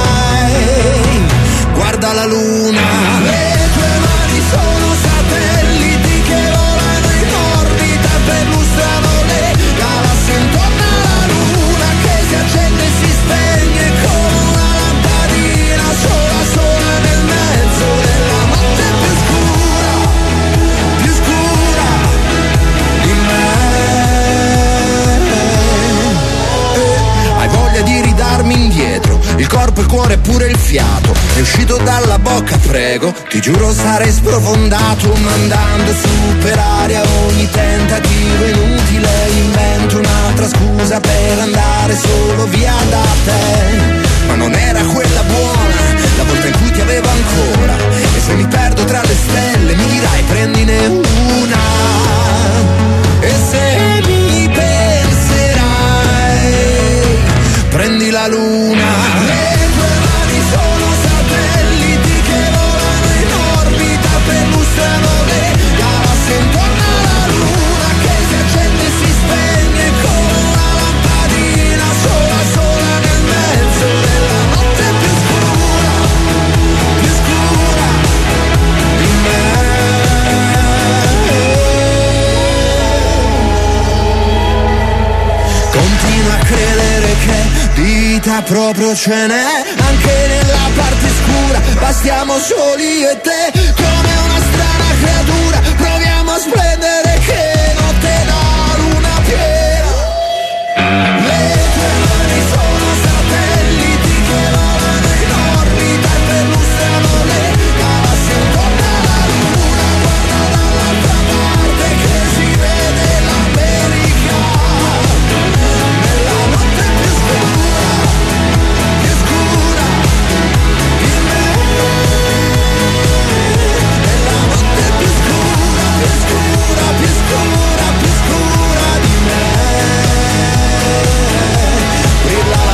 guarda la luna. Le tue mani sono satelliti che volano in orbita, perlustrano le galassie intorno alla luna, che si accende e si spegne come una lampadina sola sola nel mezzo della notte più scura, più scura di me. Eh, hai voglia di ridarmi indietro il corpo, il cuore e pure il fiato. È uscito dalla bocca, prego, ti giuro sarei sprofondato, mandando su per aria ogni tentativo inutile. Invento un'altra scusa per andare solo via da te, ma non era quella buona, la volta in cui ti avevo ancora. E prendi la luna. Le tue mani sono satelliti che volano in orbita, perlustrano le galassie intorno alla luna, che si accende e si spegne come una lampadina sola sola nel mezzo della notte più scura, più scura di me. Continua a credere che vita proprio ce n'è anche nella parte scura, bastiamo soli e te come una strana creatura, proviamo a splendere che notte da luna piena. Le tue mani sono satelliti che volano in orbita e perlustrano le galassie intorno alla luna, guarda dall'altra parte che si vede l'America nella notte più scura, più scura di me, nella notte più scura, più scura, più scura, più scura di me, brilla la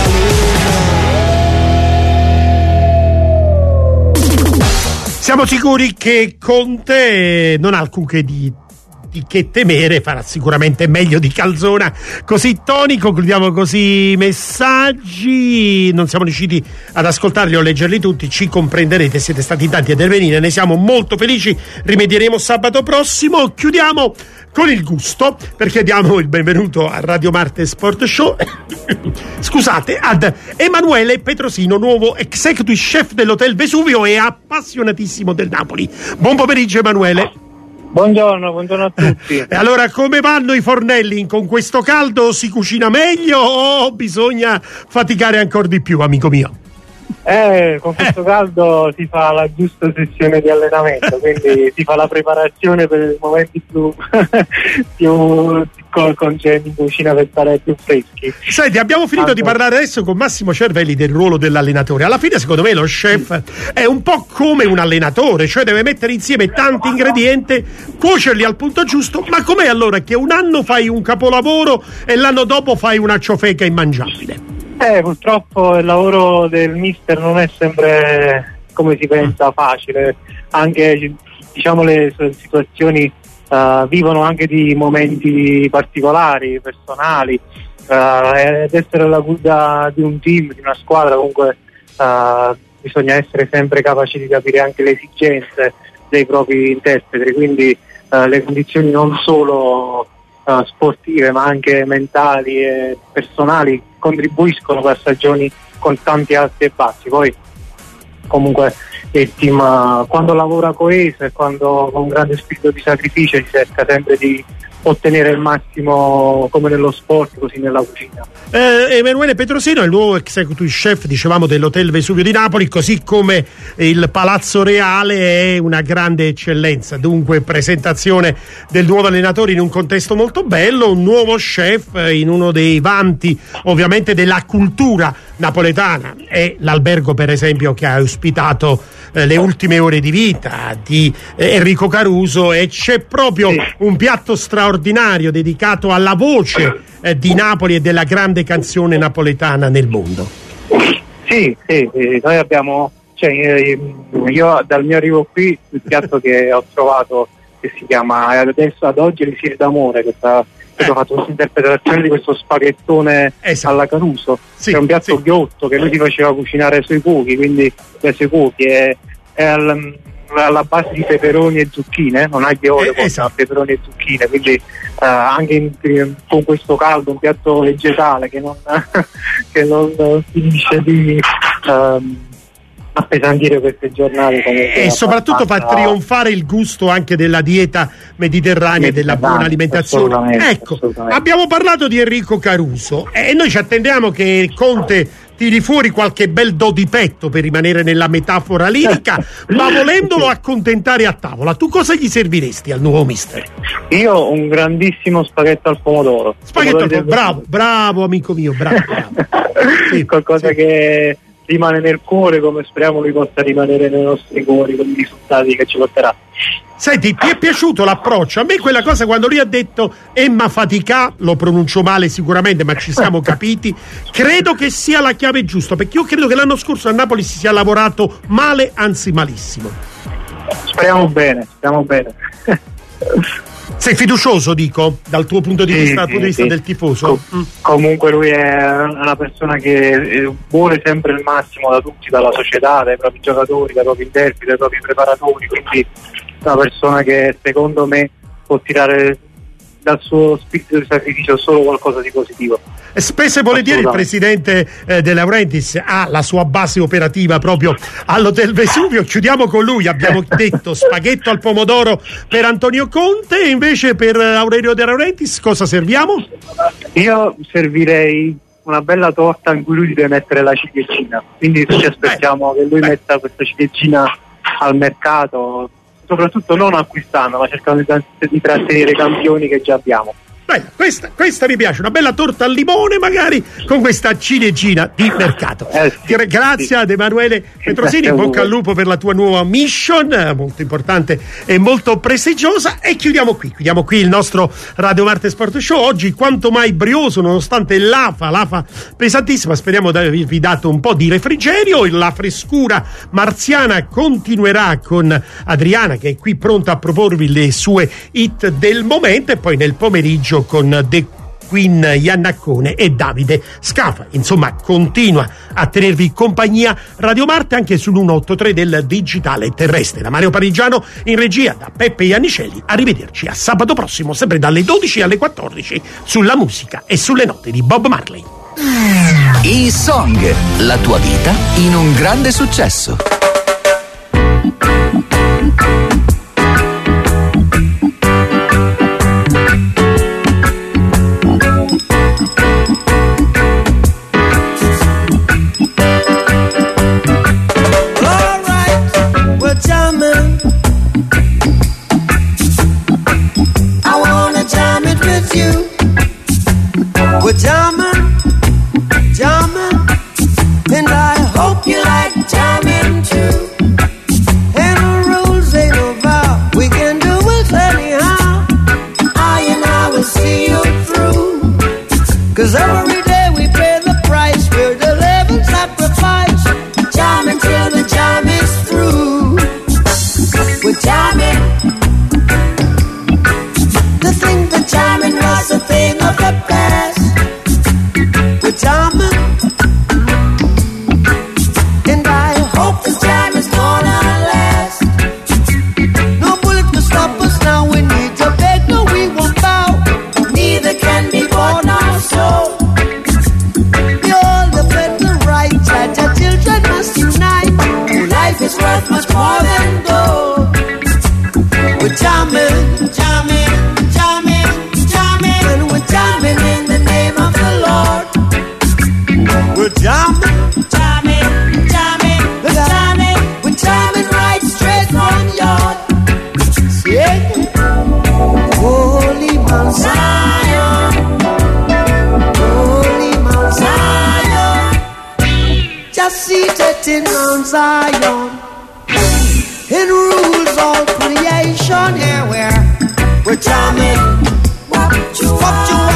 luna.
Siamo sicuri che Conte non ha alcunché di, di che temere, farà sicuramente meglio di Calzona. Così Tony, concludiamo così i messaggi, non siamo riusciti ad ascoltarli o leggerli tutti, ci comprenderete, siete stati tanti a intervenire, ne siamo molto felici, rimedieremo sabato prossimo. Chiudiamo con il gusto, perché diamo il benvenuto a Radio Marte Sport Show scusate, ad Emanuele Petrosino, nuovo executive chef dell'Hotel Vesuvio e appassionatissimo del Napoli. Buon pomeriggio Emanuele.
Buongiorno, buongiorno a tutti.
E allora, come vanno i fornelli? Con questo caldo si cucina meglio o bisogna faticare ancora di più, amico mio?
Eh, con questo caldo si fa la giusta sessione di allenamento, quindi si fa la preparazione per i momenti più, più congeniti in cucina per stare più freschi.
Senti, abbiamo finito di parlare adesso con Massimo Cervelli del ruolo dell'allenatore. Alla fine, secondo me, lo chef è un po' come un allenatore, cioè deve mettere insieme tanti ingredienti, cuocerli al punto giusto. Ma com'è allora che un anno fai un capolavoro e l'anno dopo fai una ciofeca immangiabile?
Eh, purtroppo il lavoro del mister non è sempre come si pensa facile, anche diciamo le situazioni uh, vivono anche di momenti particolari, personali, uh, ed essere la guida di un team, di una squadra, comunque uh, bisogna essere sempre capaci di capire anche le esigenze dei propri interpreti, quindi uh, le condizioni non solo uh, sportive ma anche mentali e personali contribuiscono per stagioni con tanti alti e bassi. Poi comunque il team quando lavora coeso e quando con un grande spirito di sacrificio si cerca sempre di ottenere il massimo, come nello sport così nella cucina.
eh, Emanuele Petrosino è il nuovo executive chef, dicevamo, dell'Hotel Vesuvio di Napoli, così come il Palazzo Reale è una grande eccellenza. Dunque presentazione del nuovo allenatore in un contesto molto bello, un nuovo chef in uno dei vanti ovviamente della cultura napoletana. È l'albergo, per esempio, che ha ospitato eh, le ultime ore di vita di eh, Enrico Caruso, e c'è proprio sì. un piatto straordinario dedicato alla voce eh, di Napoli e della grande canzone napoletana nel mondo.
Sì, sì, sì. Noi abbiamo, cioè, io dal mio arrivo qui il piatto che ho trovato, che si chiama adesso ad oggi Elisir d'amore, che sta ho fatto questa interpretazione di questo spaghettone esatto. alla Caruso, sì, che è un piatto sì. ghiotto che lui si faceva cucinare sui fuochi, quindi sui fuochi è, è al, alla base di peperoni e zucchine, non aglio e olio, eh, esatto. peperoni e zucchine, quindi uh, anche in, con questo caldo un piatto vegetale che non, che non finisce di um, appesantire queste giornate
e soprattutto fa trionfare il gusto anche della dieta mediterranea e della buona alimentazione.
Assolutamente,
ecco,
assolutamente.
Abbiamo parlato di Enrico Caruso e noi ci attendiamo che Conte tiri fuori qualche bel do di petto, per rimanere nella metafora lirica, ma volendolo accontentare a tavola, tu cosa gli serviresti al nuovo mister?
Io un grandissimo spaghetto al pomodoro.
Spaghetto al pomodoro, bravo, bravo amico mio, bravo. bravo.
Sì, qualcosa sì. che rimane nel cuore, come speriamo lui possa rimanere nei nostri cuori con i risultati che ci porterà.
Senti, ti è piaciuto l'approccio? A me quella cosa quando lui ha detto Emma Fatica, lo pronuncio male sicuramente, ma ci siamo capiti, credo che sia la chiave giusta, perché io credo che l'anno scorso a Napoli si sia lavorato male, anzi malissimo.
Speriamo bene, speriamo bene.
Sei fiducioso, dico, dal tuo punto di
Sì,
vista, dal
sì,
punto di vista
sì.
del tifoso?
Com- comunque lui è una persona che eh, vuole sempre il massimo da tutti, dalla società, dai propri giocatori, dai propri interpreti, dai propri preparatori, quindi è una persona che secondo me può tirare dal suo spirito di sacrificio solo qualcosa di positivo.
E spesso e volentieri il presidente eh, De Laurentiis ha la sua base operativa proprio all'Hotel Vesuvio. Chiudiamo con lui, abbiamo detto spaghetto al pomodoro per Antonio Conte, e invece per Aurelio De Laurentiis cosa serviamo?
Io servirei una bella torta in cui lui deve mettere la ciliegina, quindi ci aspettiamo Beh. che lui Beh. metta questa ciliegina al mercato, soprattutto non acquistando, ma cercando di, di trattenere i campioni che già abbiamo.
Bella, questa, questa mi piace, una bella torta al limone magari con questa ciliegina di mercato. Eh, sì, Gra- grazie sì. ad Emanuele Petrosini, in bocca al lupo per la tua nuova mission, molto importante e molto prestigiosa. E chiudiamo qui, chiudiamo qui il nostro Radio Marte Sport Show, oggi quanto mai brioso nonostante l'afa, l'afa pesantissima. Speriamo di avervi dato un po' di refrigerio. La frescura marziana continuerà con Adriana, che è qui pronta a proporvi le sue hit del momento, e poi nel pomeriggio con The Queen Iannaccone e Davide Scafa. Insomma, continua a tenervi compagnia Radio Marte anche sull'unottantatre del digitale terrestre. Da Mario Parigiano in regia, da Peppe Iannicelli. Arrivederci a sabato prossimo, sempre dalle dodici alle quattordici, sulla musica e sulle note di Bob Marley.
E-Song, la tua vita in un grande successo.
We're jamming, jamming, and I hope you like jamming too. And the rules ain't no vow, we can do it anyhow. I and I will see you through. Cause every day we pay the price, we're the living sacrifice. Jamming till the jam is through. We're jamming. To think that jamming was a thing of the past. Jamming, and I hope this jam is gonna last. No bullet to stop us now. We need to beg, no, we won't bow. Neither can be bought now. So we all defend the right. That our children must unite. Life is worth much more than gold. We're jamming, jamming, jamming, jamming, and we're jamming in the name of the Lord. We're jamming, jamming, jamming, we're jamming, we're jamming right straight from yard. Yeah. Holy Mount Zion, Holy Mount Zion, just seated in Mount Zion, and rules all creation. Here we're, we're jamming, what you, what you